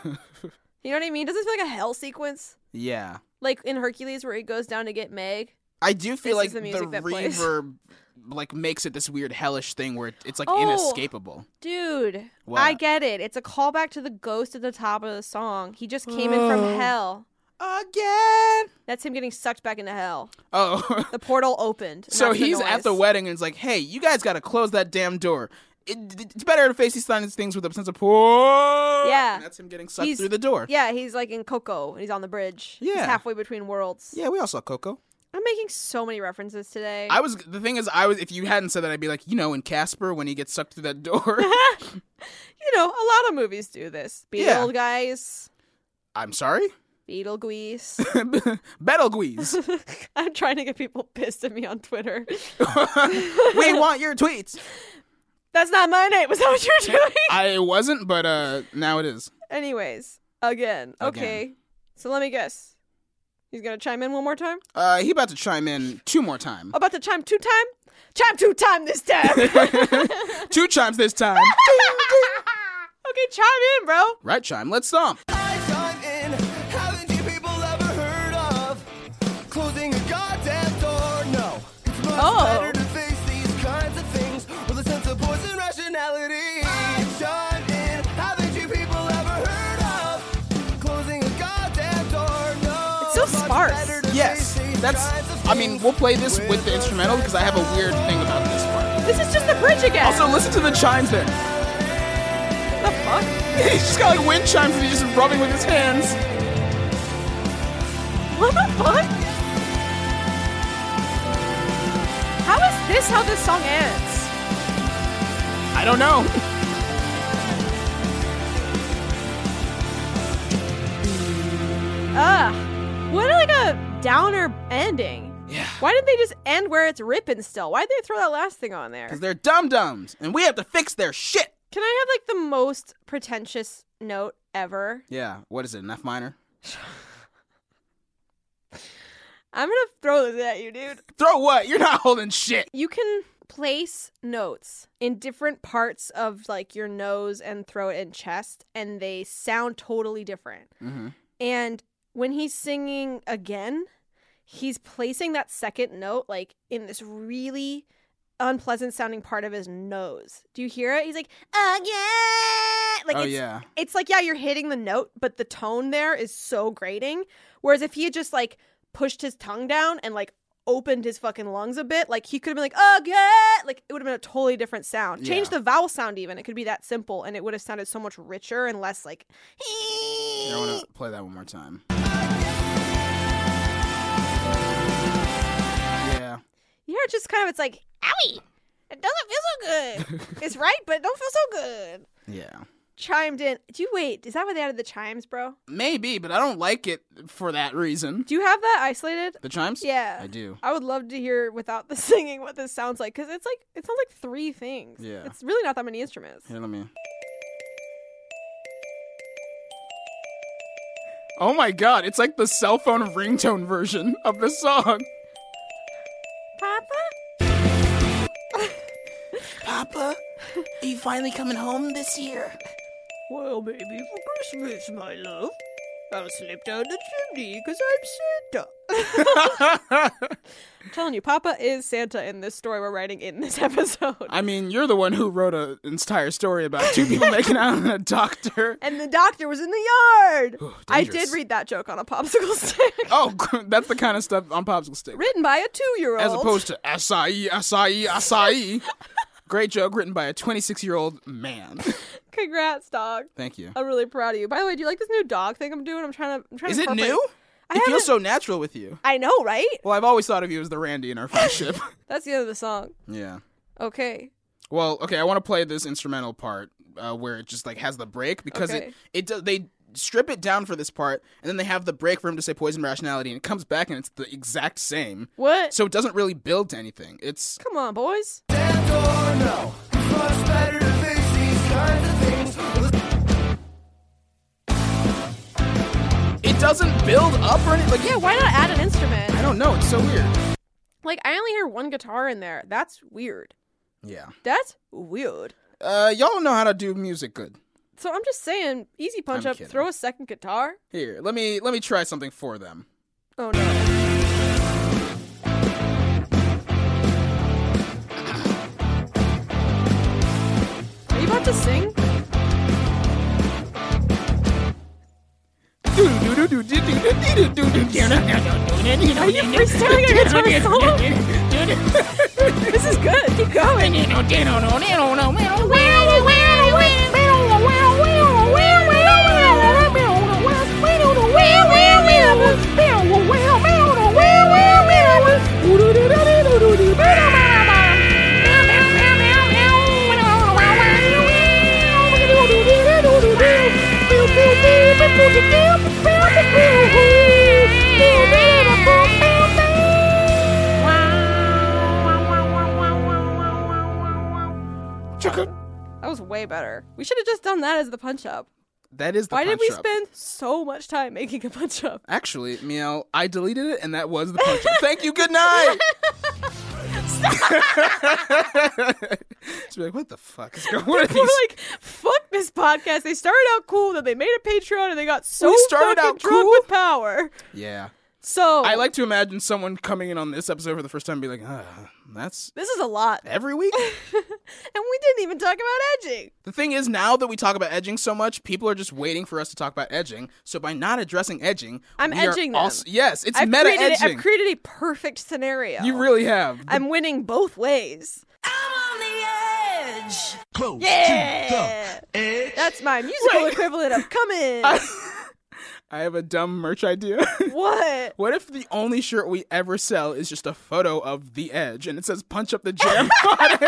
C: You know what I mean? Does it feel like a hell sequence?
B: Yeah.
C: Like in Hercules where he goes down to get Meg
B: I do feel
C: This
B: like
C: is the
B: the,
C: music that plays.
B: reverb like makes it this weird hellish thing where it, it's like
C: Oh.
B: inescapable.
C: Dude,
B: What?
C: I get it. It's a callback to the ghost at the top of the song. He just came in from hell.
B: Again.
C: That's him getting sucked back into hell.
B: Oh.
C: The portal opened. and
B: So
C: that's the
B: he's at
C: noise.
B: the wedding and it's like, hey, you guys got to close that damn door. It, it's better to face these things with a sense of poor.
C: Yeah.
B: And that's him getting sucked
C: He's-
B: through the door.
C: Yeah, he's like in Coco, and he's on the bridge. He's
B: Yeah.
C: halfway between worlds.
B: Yeah, we all saw Coco.
C: I'm making so many references today.
B: I was the thing is I was if you hadn't said that I'd be like, you know, in Casper when he gets sucked through that door.
C: you know, a lot of movies do this.
B: Yeah.
C: Beetle guys,
B: I'm sorry?
C: Beetlejuice.
B: Betelgeuse.
C: I'm trying to get people pissed at me on Twitter.
B: We want your tweets.
C: That's not my name. Was that what you were doing?
B: I wasn't, but uh now it is.
C: Anyways, again. Okay.
B: Again.
C: So let me guess. He's gonna chime in one more time?
B: Uh he about to chime in two more time.
C: About to chime two time? Chime two time this time.
B: Two chimes this time.
C: Okay, chime in, bro.
B: Right chime, let's stomp.
A: I chime in. Haven't you people ever heard of closing a goddamn door? No. It's much
C: Oh.
A: better to face these kinds of things with a sense of poison rationality. I chime in. Haven't you people ever heard of closing a goddamn door? No.
C: It's so
A: Much
C: sparse.
A: better to
B: Yes.
A: face these
B: That's
A: kinds of
B: I mean,
A: things
B: we'll play this with the instrumental because I have a weird thing about this part.
C: This is just the bridge again.
B: Also, listen to the chimes there.
C: what the fuck?
B: He's just got like wind chimes and he's just rubbing with his hands.
C: What the fuck? How is this how this song ends?
B: I don't know.
C: Ugh. What like a downer ending.
B: Yeah.
C: Why didn't they just end where it's ripping still? Why did they throw that last thing on there?
B: Because they're dum-dums and we have to fix their shit.
C: Can I have like the most pretentious note ever?
B: Yeah. What is it, an F minor?
C: I'm gonna throw this at you, dude.
B: Throw what? You're not holding shit.
C: You can place notes in different parts of like your nose and throat and chest, and they sound totally different.
B: Mm-hmm.
C: And when he's singing again, he's placing that second note like in this really unpleasant sounding part of his nose. Do you hear it? He's like, again. Like
B: Oh,
C: it's,
B: yeah.
C: it's like, yeah, you're hitting the note, but the tone there is so grating. Whereas if he had just like pushed his tongue down and like opened his fucking lungs a bit, like he could have been like, again. Like it would have been a totally different sound. Change
B: Yeah.
C: the vowel sound even. It could be that simple and it would have sounded so much richer and less like.
B: I want to play that one more time. Yeah.
C: Yeah, it's just kind of, it's like, owie, it doesn't feel so good. It's right, but it don't feel so good.
B: Yeah.
C: Chimed in. Do you wait? Is that why they added the chimes, bro?
B: Maybe, but I don't like it for that reason.
C: Do you have that isolated?
B: The chimes?
C: Yeah.
B: I do.
C: I would love to hear without the singing what this sounds like, because it's like, it sounds like three things.
B: Yeah.
C: It's really not that many instruments.
B: Here, let me. Oh my god, it's like the cell phone ringtone version of the song.
C: Papa?
F: Papa, are you finally coming home this year?
C: Well, maybe for Christmas, my love. I'll slip down the chimney because I'm Santa. I'm telling you, Papa is Santa in this story we're writing in this episode.
B: I mean, you're the one who wrote an entire story about two people making out and a doctor.
C: And the doctor was in the yard. I did
B: dangerous.
C: read that joke on a popsicle stick.
B: Oh, that's the kind of stuff on Popsicle Stick.
C: Written by a two-year-old.
B: As opposed to acai, acai, acai. Great joke written by a twenty-six-year-old man.
C: Congrats, dog.
B: Thank you.
C: I'm really proud of you. By the way, do you like this new dog thing I'm doing? I'm trying to. I'm trying
B: Is
C: to
B: it
C: incorporate-
B: new?
C: I
B: It feels
C: haven't-
B: so natural with you.
C: I know, right?
B: Well, I've always thought of you as the Randy in our friendship.
C: That's the end of the song.
B: Yeah.
C: Okay.
B: Well, okay, I want to play this instrumental part uh, where it just like has the break because
C: Okay.
B: it it does they strip it down for this part and then they have the break for him to say poison rationality and it comes back and it's the exact same.
C: What?
B: So it doesn't really build to anything. It's
C: Come on, boys.
A: Damn door, no. It's much better to face these kinds of things with a
B: it doesn't build up or anything. Like
C: Yeah, why not add an instrument?
B: I don't know. It's so weird.
C: Like, I only hear one guitar in there. That's weird.
B: Yeah.
C: That's weird.
B: Uh, y'all don't know how to do music good.
C: So I'm just saying, easy punch
B: I'm
C: up,
B: kidding.
C: throw a second guitar.
B: Here, let me let me try something for them.
C: Oh no. to sing? Are you freestyling a guitar solo? This is good. Keep going. That was way better. We should have just done that as the punch up.
B: That is the
C: Why
B: punch
C: did we
B: up.
C: spend so much time making a punch up?
B: Actually, Miel, I deleted it, and that was the punch up. Thank you. Good night. Just be like, what the fuck is going on? What are
C: People
B: these?
C: were like, fuck this podcast. They started out cool, then they made a Patreon, and they got so
B: We started
C: fucking
B: out
C: drunk
B: cool?
C: with power.
B: Yeah.
C: So
B: I like to imagine someone coming in on this episode for the first time and be like, ah, that's
C: this is a lot.
B: every week?
C: And we didn't even talk about edging.
B: The thing is, now that we talk about edging so much, people are just waiting for us to talk about edging. So by not addressing edging,
C: I'm
B: we are
C: edging them.
B: also- yes, it's
C: I've
B: meta
C: created,
B: edging.
C: I've created a perfect scenario.
B: You really have. The-
C: I'm winning both ways.
E: I'm on the edge.
D: Close
C: Yeah!
D: to the edge.
C: That's my musical equivalent of come in.
B: I have a dumb merch idea.
C: What?
B: What if the only shirt we ever sell is just a photo of the Edge and it says "Punch Up the Jam" on it?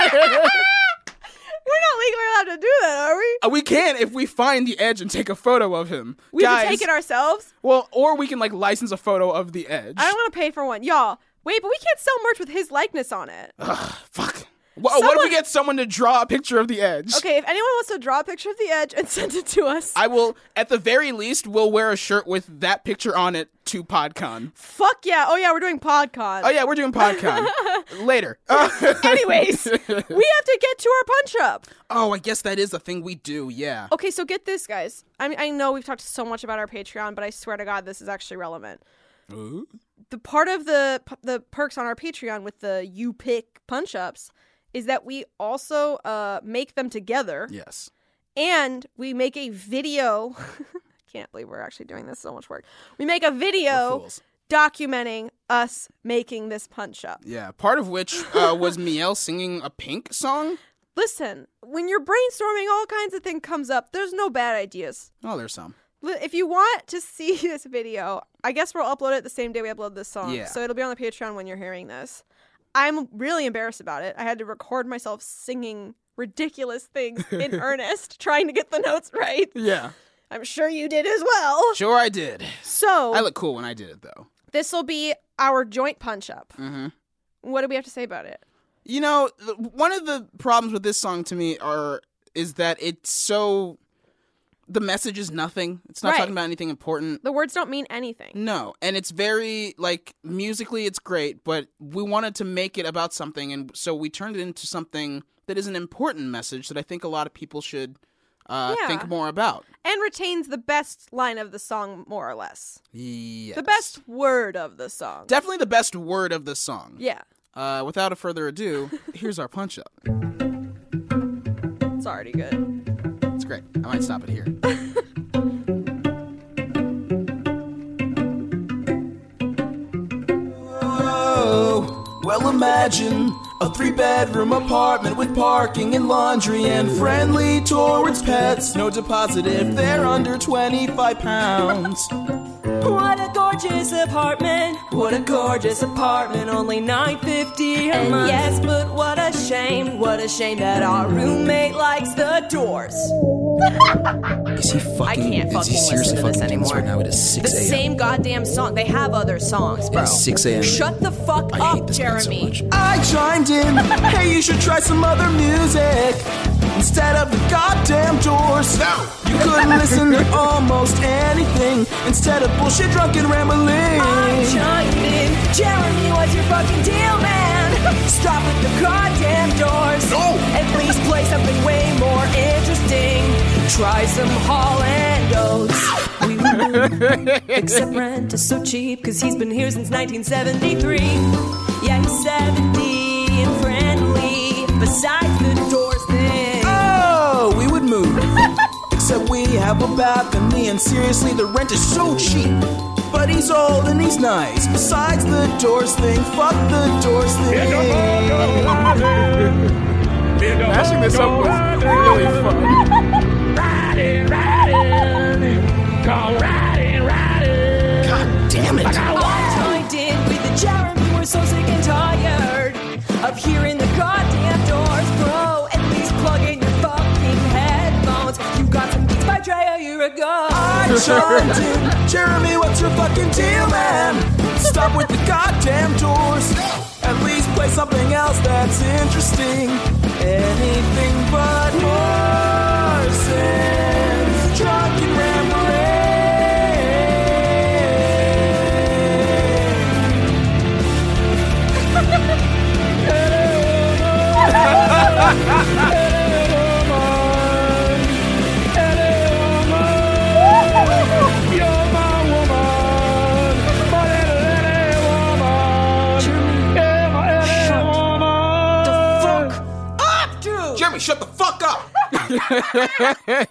C: We're not legally allowed to do that, are we?
B: Uh, we can if we find the Edge and take a photo of him.
C: We
B: Guys,
C: can take it ourselves.
B: well, or we can like license a photo of the Edge.
C: I don't want to pay for one. Y'all, wait, but we can't sell merch with his likeness on it.
B: Ugh, fuck. Wha- What if
C: Someone-
B: we get someone to draw a picture of the Edge?
C: Okay, if anyone wants to draw a picture of the Edge and send it to us,
B: I will, at the very least, we'll wear a shirt with that picture on it to PodCon.
C: fuck yeah. Oh yeah, we're doing PodCon.
B: Oh yeah, we're doing PodCon. Later.
C: Anyways, we have to get to our punch up.
B: Oh, I guess that is the thing we do, yeah.
C: Okay, so get this, guys. I mean, I know we've talked so much about our Patreon, but I swear to God, this is actually relevant.
B: Ooh.
C: The part of the the perks on our Patreon with the you pick punch ups is that we also uh, make them together,
B: Yes.
C: and we make a video. I can't believe we're actually doing this. So much work. We make a
B: We're
C: video
B: fools.
C: documenting us making this punch up.
B: Yeah, part of which uh, was Miel singing a Pink song.
C: Listen, when you're brainstorming, all kinds of things comes up. There's no bad ideas.
B: Oh, there's some.
C: Li- If you want to see this video, I guess we'll upload it the same day we upload this song.
B: Yeah.
C: So it'll be on the Patreon when you're hearing this. I'm really embarrassed about it. I had to record myself singing ridiculous things in earnest, trying to get the notes right.
B: Yeah.
C: I'm sure you did as well.
B: Sure I did.
C: So
B: I look cool when I did it, though.
C: this will be our joint punch up.
B: Mm-hmm.
C: What do we have to say about it?
B: You know, th- one of the problems with this song to me are is that it's so... The message is nothing. It's not
C: Right.
B: talking about anything important.
C: The words don't mean anything.
B: No, and it's very, like, musically it's great, but we wanted to make it about something, and so we turned it into something that is an important message that I think a lot of people should uh,
C: Yeah.
B: think more about.
C: And retains the best line of the song, more or less.
B: Yes.
C: The best word of the song.
B: Definitely the best word of the song.
C: Yeah.
B: Uh, without a further ado, here's our punch-up.
C: It's already good.
B: It's great. I might stop it here.
G: Oh, well, imagine a three-bedroom apartment with parking and laundry and friendly towards pets. No deposit if they're under twenty-five pounds.
H: What a gorgeous apartment. What a gorgeous apartment. Only nine fifty a and month. Yes, but what a shame. What a shame that our roommate likes the Doors.
G: Is he fucking...
H: I can't fucking listen to this anymore.
G: Right now it is
H: The
G: six a.m.
H: same goddamn song. They have other songs, bro.
G: It's six a.m.
H: Shut the fuck
G: I
H: up,
G: hate this man so
H: Jeremy.
G: much. I chimed in. Hey, you should try some other music instead of the goddamn Doors. No. You couldn't listen to almost anything instead of bullshit, drunken rambling.
H: I chimed in. Jeremy, what's your fucking deal, man? Stop with the goddamn Doors.
G: No.
H: And please play something way more interesting. Try some Hall and Oates. We will. Except Brent is so cheap, cause he's been here since nineteen seventy-three. Yeah, he's seventy and friendly. Besides the Doors thing.
G: Oh, we would said we have a balcony, and seriously, the rent is so cheap. But he's old and he's nice. Besides the Doors thing, fuck the Doors thing.
B: Mashing this up was really fun.
I: Riding, riding, go riding, riding.
G: God damn it.
H: I joined in with the Jeremy. We're so sick and tired of hearing the goddamn Doors, bro. At least plug in your fucking headphones. You got some beats by Dre a year ago.
G: I chimed in. Jeremy, what's your fucking deal, man? Stop with the goddamn Doors. At least play something else that's interesting. Anything but horses. Drunken rambling.
B: Jeremy, shut the fuck up!
C: I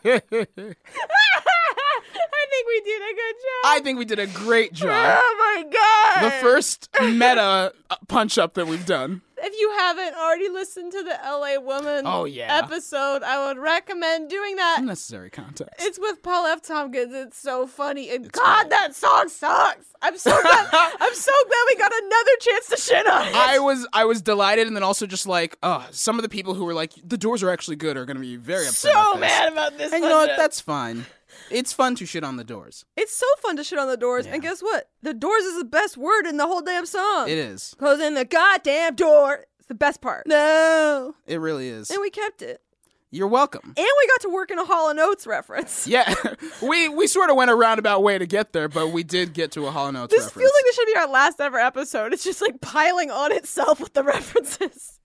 C: think we did a good job.
B: I think we did a great job.
C: Oh my god!
B: The first meta punch up that we've done.
C: If you haven't already listened to the L A Woman
B: Oh, yeah.
C: episode, I would recommend doing that.
B: Unnecessary context.
C: It's with Paul F. Tompkins. It's so funny. And
B: It's
C: God,
B: great.
C: that song sucks. I'm so glad. I'm so glad we got another chance to shit on it.
B: I was I was delighted, and then also just like, oh, some of the people who were like, the Doors are actually good are going to be very upset
C: so
B: about this.
C: mad about this.
B: And you know what?
C: budget.
B: That's fine. It's fun to shit on the Doors.
C: It's so fun to shit on the Doors.
B: Yeah.
C: And guess what? The Doors is the best word in the whole damn song.
B: It is.
C: Close in the goddamn door. It's the best part.
B: No. It really is.
C: And we kept it.
B: You're welcome.
C: And we got to work in a Hall and Oates reference.
B: Yeah, we we sort of went a roundabout way to get there, but we did get to a Hall and Oates
C: This
B: reference.
C: feels like this should be our last ever episode. It's just like piling on itself with the references.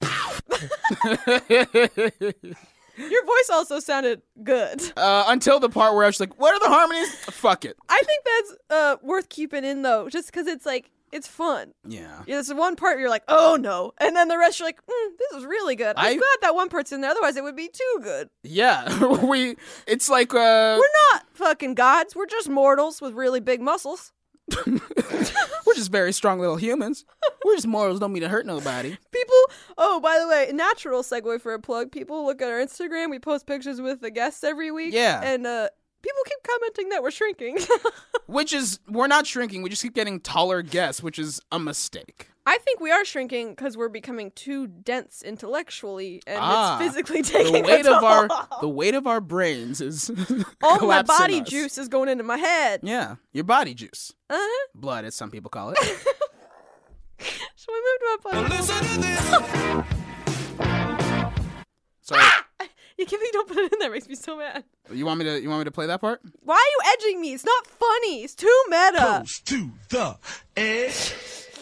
C: Your voice also sounded good.
B: uh, until the part where I was like, what are the harmonies? Fuck it.
C: I think that's uh, worth keeping in though, just because it's like it's fun.
B: Yeah.
C: Yeah, there's one part where you're like, oh no, and then the rest you're like, mm, this is really good. I'm
B: I-
C: glad that one part's in there. Otherwise, it would be too good.
B: Yeah. we. It's like uh.
C: We're not fucking gods. We're just mortals with really big muscles.
B: We're just very strong little humans. We're just mortals. Don't mean to hurt nobody.
C: People, oh, by the way, natural segue for a plug. People look at our Instagram. We post pictures with the guests every week.
B: Yeah.
C: And uh, people keep commenting that we're shrinking.
B: Which is, we're not shrinking. We just keep getting taller guests, which is a mistake.
C: I think we are shrinking because we're becoming too dense intellectually, and
B: Ah,
C: it's physically
B: The
C: taking
B: weight
C: a
B: of our
C: toll.
B: the weight of our brains is
C: All my
B: collapsing
C: body
B: us.
C: juice is going into my head.
B: Yeah, your body juice,
C: Uh-huh.
B: blood, as some people call it.
C: Should we move to our podcast?
B: So,
C: You can't, you don't put it in there. It makes me so mad.
B: you want me to you want me to play that part?
C: Why are you edging me? It's not funny. It's too meta.
D: To the edge.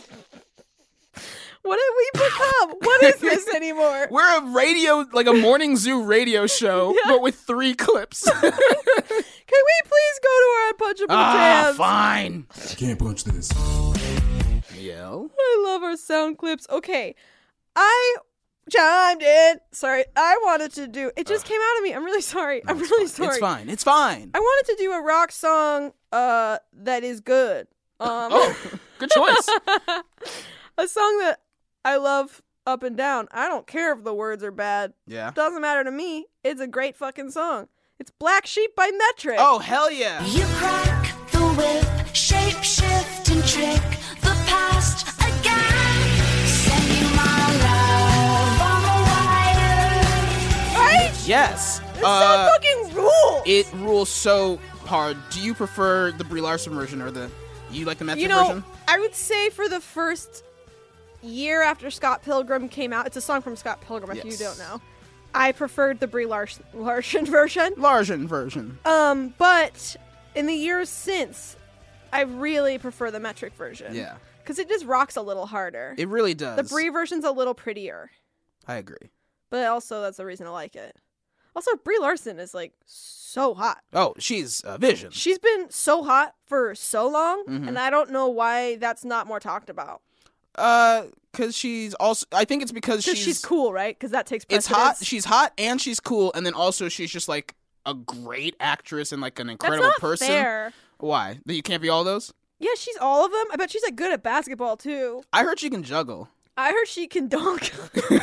C: What did we become? What is this anymore?
B: We're a radio, like a morning zoo radio show, but with three clips.
C: Can we please go to our unpunchable
B: ah,
C: jams?
B: fine.
D: Can't punch this.
B: Yo.
C: I love our sound clips. Okay, I chimed in. Sorry, I wanted to do. It just came out of me. I'm really sorry. I'm really sorry.
B: It's fine. It's fine.
C: I wanted to do a rock song. Uh, that is good. Um,
B: Oh, good choice.
C: a song that I love up and down. I don't care if the words are bad.
B: Yeah.
C: Doesn't matter to me. It's a great fucking song. It's Black Sheep by Metric.
B: Oh, hell yeah.
J: You crack the whip, shape shift and trick the past again. Send you my love on the wire.
C: Right?
B: Yes.
C: This
B: Uh,
C: song fucking rules.
B: It rules so hard. Do you prefer the Brie Larson version or the... You like the Metric
C: You know,
B: version?
C: I would say for the first year after Scott Pilgrim came out, it's a song from Scott Pilgrim, if
B: Yes.
C: you don't know. I preferred the Brie Larson, Larson version.
B: Larson version.
C: Um, but in the years since, I really prefer the Metric version.
B: Yeah.
C: Because it just rocks a little harder.
B: It really does.
C: The Brie version's a little prettier.
B: I agree.
C: But also, that's the reason I like it. Also, Brie Larson is, like, so hot.
B: Oh, she's a vision.
C: She's been so hot for so long,
B: Mhm.
C: and I don't know why that's not more talked about.
B: Uh, because she's also... I think it's because
C: Because
B: she's...
C: she's cool, right? Because that takes
B: It's
C: precedence.
B: hot. She's hot and she's cool, and then also she's just, like, a great actress and like an
C: That's
B: incredible
C: not
B: person.
C: fair.
B: Why? That you can't be all those?
C: Yeah, she's all of them. I bet she's like good at basketball too.
B: I heard she can juggle.
C: I heard she can dunk.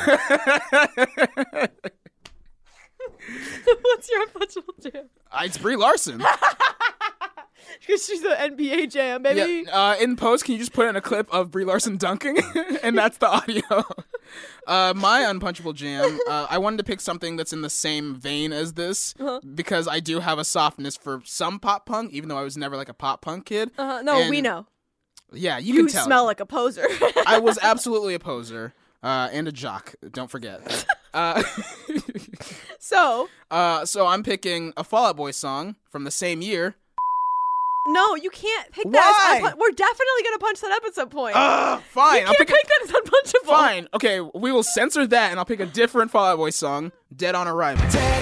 C: What's your unpunchable jam?
B: Uh, It's Brie Larson.
C: Because she's the N B A jam, baby.
B: Yeah, uh, in post, can you just put in a clip of Brie Larson dunking? And that's the audio. Uh, my unpunchable jam, uh, I wanted to pick something that's in the same vein as this
C: Uh-huh.
B: because I do have a softness for some pop punk, even though I was never like a pop punk kid.
C: Uh, no,
B: And-
C: we know.
B: Yeah, you,
C: You
B: can tell.
C: smell like a poser.
B: I was absolutely a poser uh, and a jock. Don't forget. Uh,
C: So,
B: uh, so I'm picking a Fall Out Boy song from the same year.
C: no, you can't pick that.
B: Why?
C: As unpun- We're definitely going to punch that up at some point.
B: Ugh, fine.
C: You
B: I'll
C: can't
B: pick.
C: pick that as unpunchable.
B: Fine. Okay, we will censor that, and I'll pick a different Fall Out Boy song. Dead on Arrival.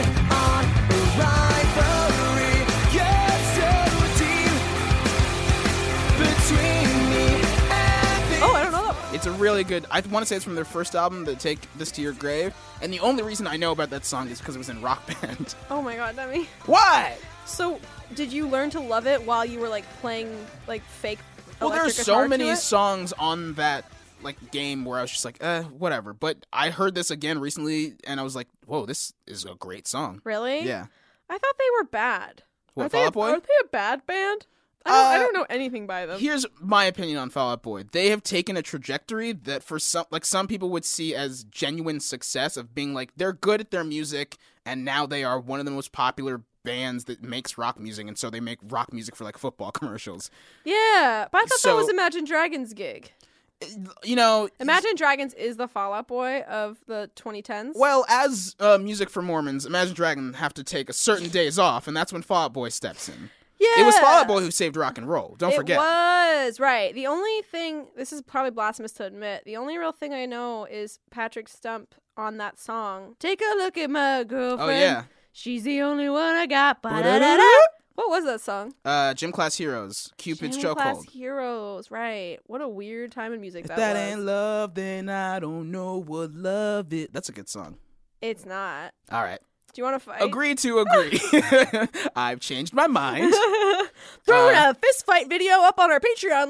C: Oh, I don't know that one.
B: It's a really good. I want to say it's from their first album, "The Take This to Your Grave," and the only reason I know about that song is because it was in Rock Band.
C: Oh my god, Demi.
B: Why?
C: So, did you learn to love it while you were like playing like fake
B: Well,
C: electric
B: there's
C: guitar
B: so
C: to
B: many
C: it?
B: songs on that like game where I was just like, eh, whatever. But I heard this again recently, and I was like, whoa, this is a great song.
C: Really?
B: Yeah.
C: I thought they were bad.
B: What,
C: Aren't
B: Fall
C: they,
B: Out Boy?
C: Aren't they a bad band? I don't, I
B: Uh,
C: don't know anything by them.
B: Here's my opinion on Fall Out Boy. They have taken a trajectory that for some like some people would see as genuine success of being like they're good at their music and now they are one of the most popular bands that makes rock music, and so they make rock music for like football commercials.
C: Yeah, but I thought
B: So-
C: that was Imagine Dragons' gig.
B: You know,
C: Imagine Dragons is the Fall Out Boy of the twenty tens.
B: well, as uh, music for Mormons, Imagine Dragon have to take a certain days off, and that's when Fall Out Boy steps in.
C: yeah,
B: It was Fall Out Boy who saved rock and roll. Don't
C: it
B: forget.
C: was, right. The only thing, this is probably blasphemous to admit, the only real thing I know is Patrick Stump on that song. Take a look at my girlfriend.
B: Oh yeah,
C: She's the only one I got. Ba-da-da-da. What was that song?
B: uh, Gym Class Heroes, Cupid's
C: Gym Class
B: Chokehold.
C: Heroes, right. What a weird time in music
B: If
C: that,
B: that
C: was.
B: ain't love, then I don't know what love is. That's a good song.
C: It's not.
B: All right.
C: Do you want to fight?
B: Agree to agree. I've changed my mind.
C: Throwing
B: Uh,
C: a fist fight video up on our Patreon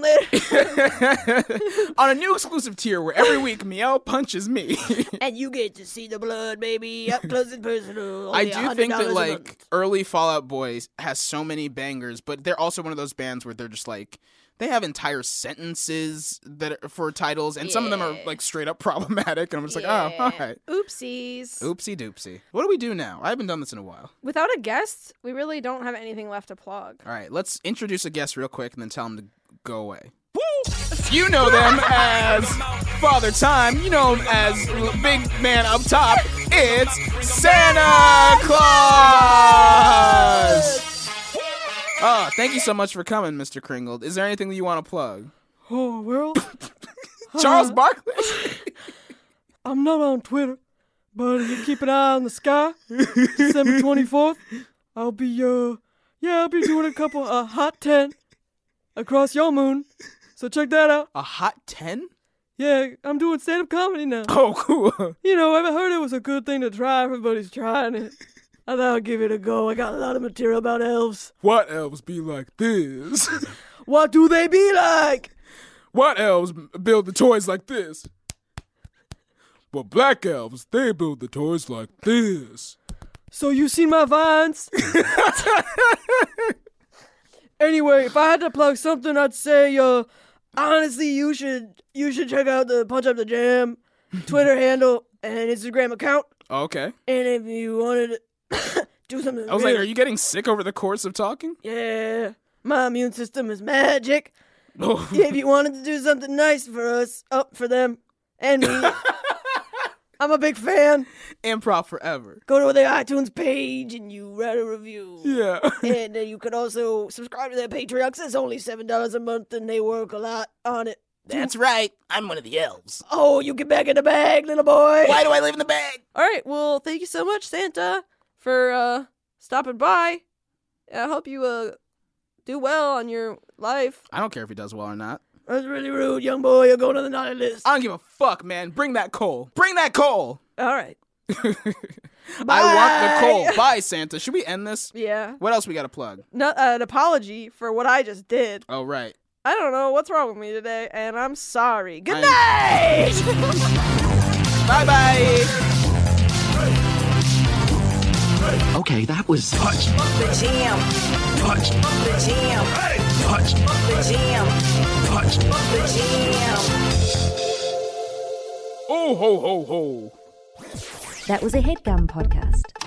C: lid.
B: On a new exclusive tier where every week Meow punches me.
C: And you get to see the blood, baby, up close and personal.
B: I
C: Only
B: do
C: one hundred
B: think that
C: dollars a
B: like
C: month.
B: early Fall Out Boys has so many bangers, but they're also one of those bands where they're just like they have entire sentences that are for titles, and some of them are
C: Yeah.
B: like straight up problematic, and I'm just like,
C: Yeah.
B: oh, all right.
C: Oopsies.
B: Oopsie doopsie. What do we do now? I haven't done this in a while.
C: Without a guest, we really don't have anything left to plug.
B: All right, let's introduce a guest real quick and then tell him to go away. You know them as Father Time. You know him as Big Man Up Top. It's Santa Claus! Oh, thank you so much for coming, Mister Kringle. Is there anything that you want to plug?
K: Oh, well,
B: Charles Barkley?
K: I'm not on Twitter, but you keep an eye on the sky. December twenty-fourth, I'll be, uh, yeah, I'll be doing a couple, uh, hot ten across your moon. So check that out.
B: A hot ten?
K: Yeah, I'm doing stand-up comedy now.
B: Oh, cool.
K: You know, I heard it was a good thing to try. Everybody's trying it. I thought I'd give it a go. I got a lot of material about elves.
B: What elves be like this?
K: What do they be like?
B: What elves build the toys like this? Well, black elves, they build the toys like this.
K: So you seen my vines? Anyway, if I had to plug something, I'd say, uh, honestly, you should you should check out the Punch Up the Jam Twitter handle and Instagram account.
B: Okay.
K: And if you wanted to do something,
B: I was like,
K: real-
B: are you getting sick over the course of talking?
K: Yeah, my immune system is magic.
B: Oh.
K: If you wanted to do something nice for us, up for them and me, I'm a big fan.
B: Improv forever.
K: Go to the iTunes page and you write a review.
B: Yeah.
K: And then you could also subscribe to their Patreon, 'cause it's only seven dollars a month and they work a lot on it.
F: That's right. I'm one of the elves.
K: Oh, you get back in the bag, little boy.
F: Why do I live in the bag?
C: All right, well, thank you so much, Santa, for uh, stopping by. I hope you uh, do well on your life.
B: I don't care if he does well or not.
K: That's really rude, young boy. You're going on the naughty list.
B: I don't give a fuck, man. Bring that coal. Bring that coal.
C: All right.
B: I want the coal. Bye, Santa. Should we end this?
C: Yeah.
B: What else we got to plug?
C: No, uh, an apology for what I just did.
B: Oh, right.
C: I don't know what's wrong with me today, and I'm sorry. Good night!
B: Bye-bye!
L: Okay, that was touch
E: The jam.
L: touch
E: The jam.
L: touch
E: The jam.
L: touch
E: The jam.
B: Oh, ho, ho, ho.
M: That was a HeadGum podcast.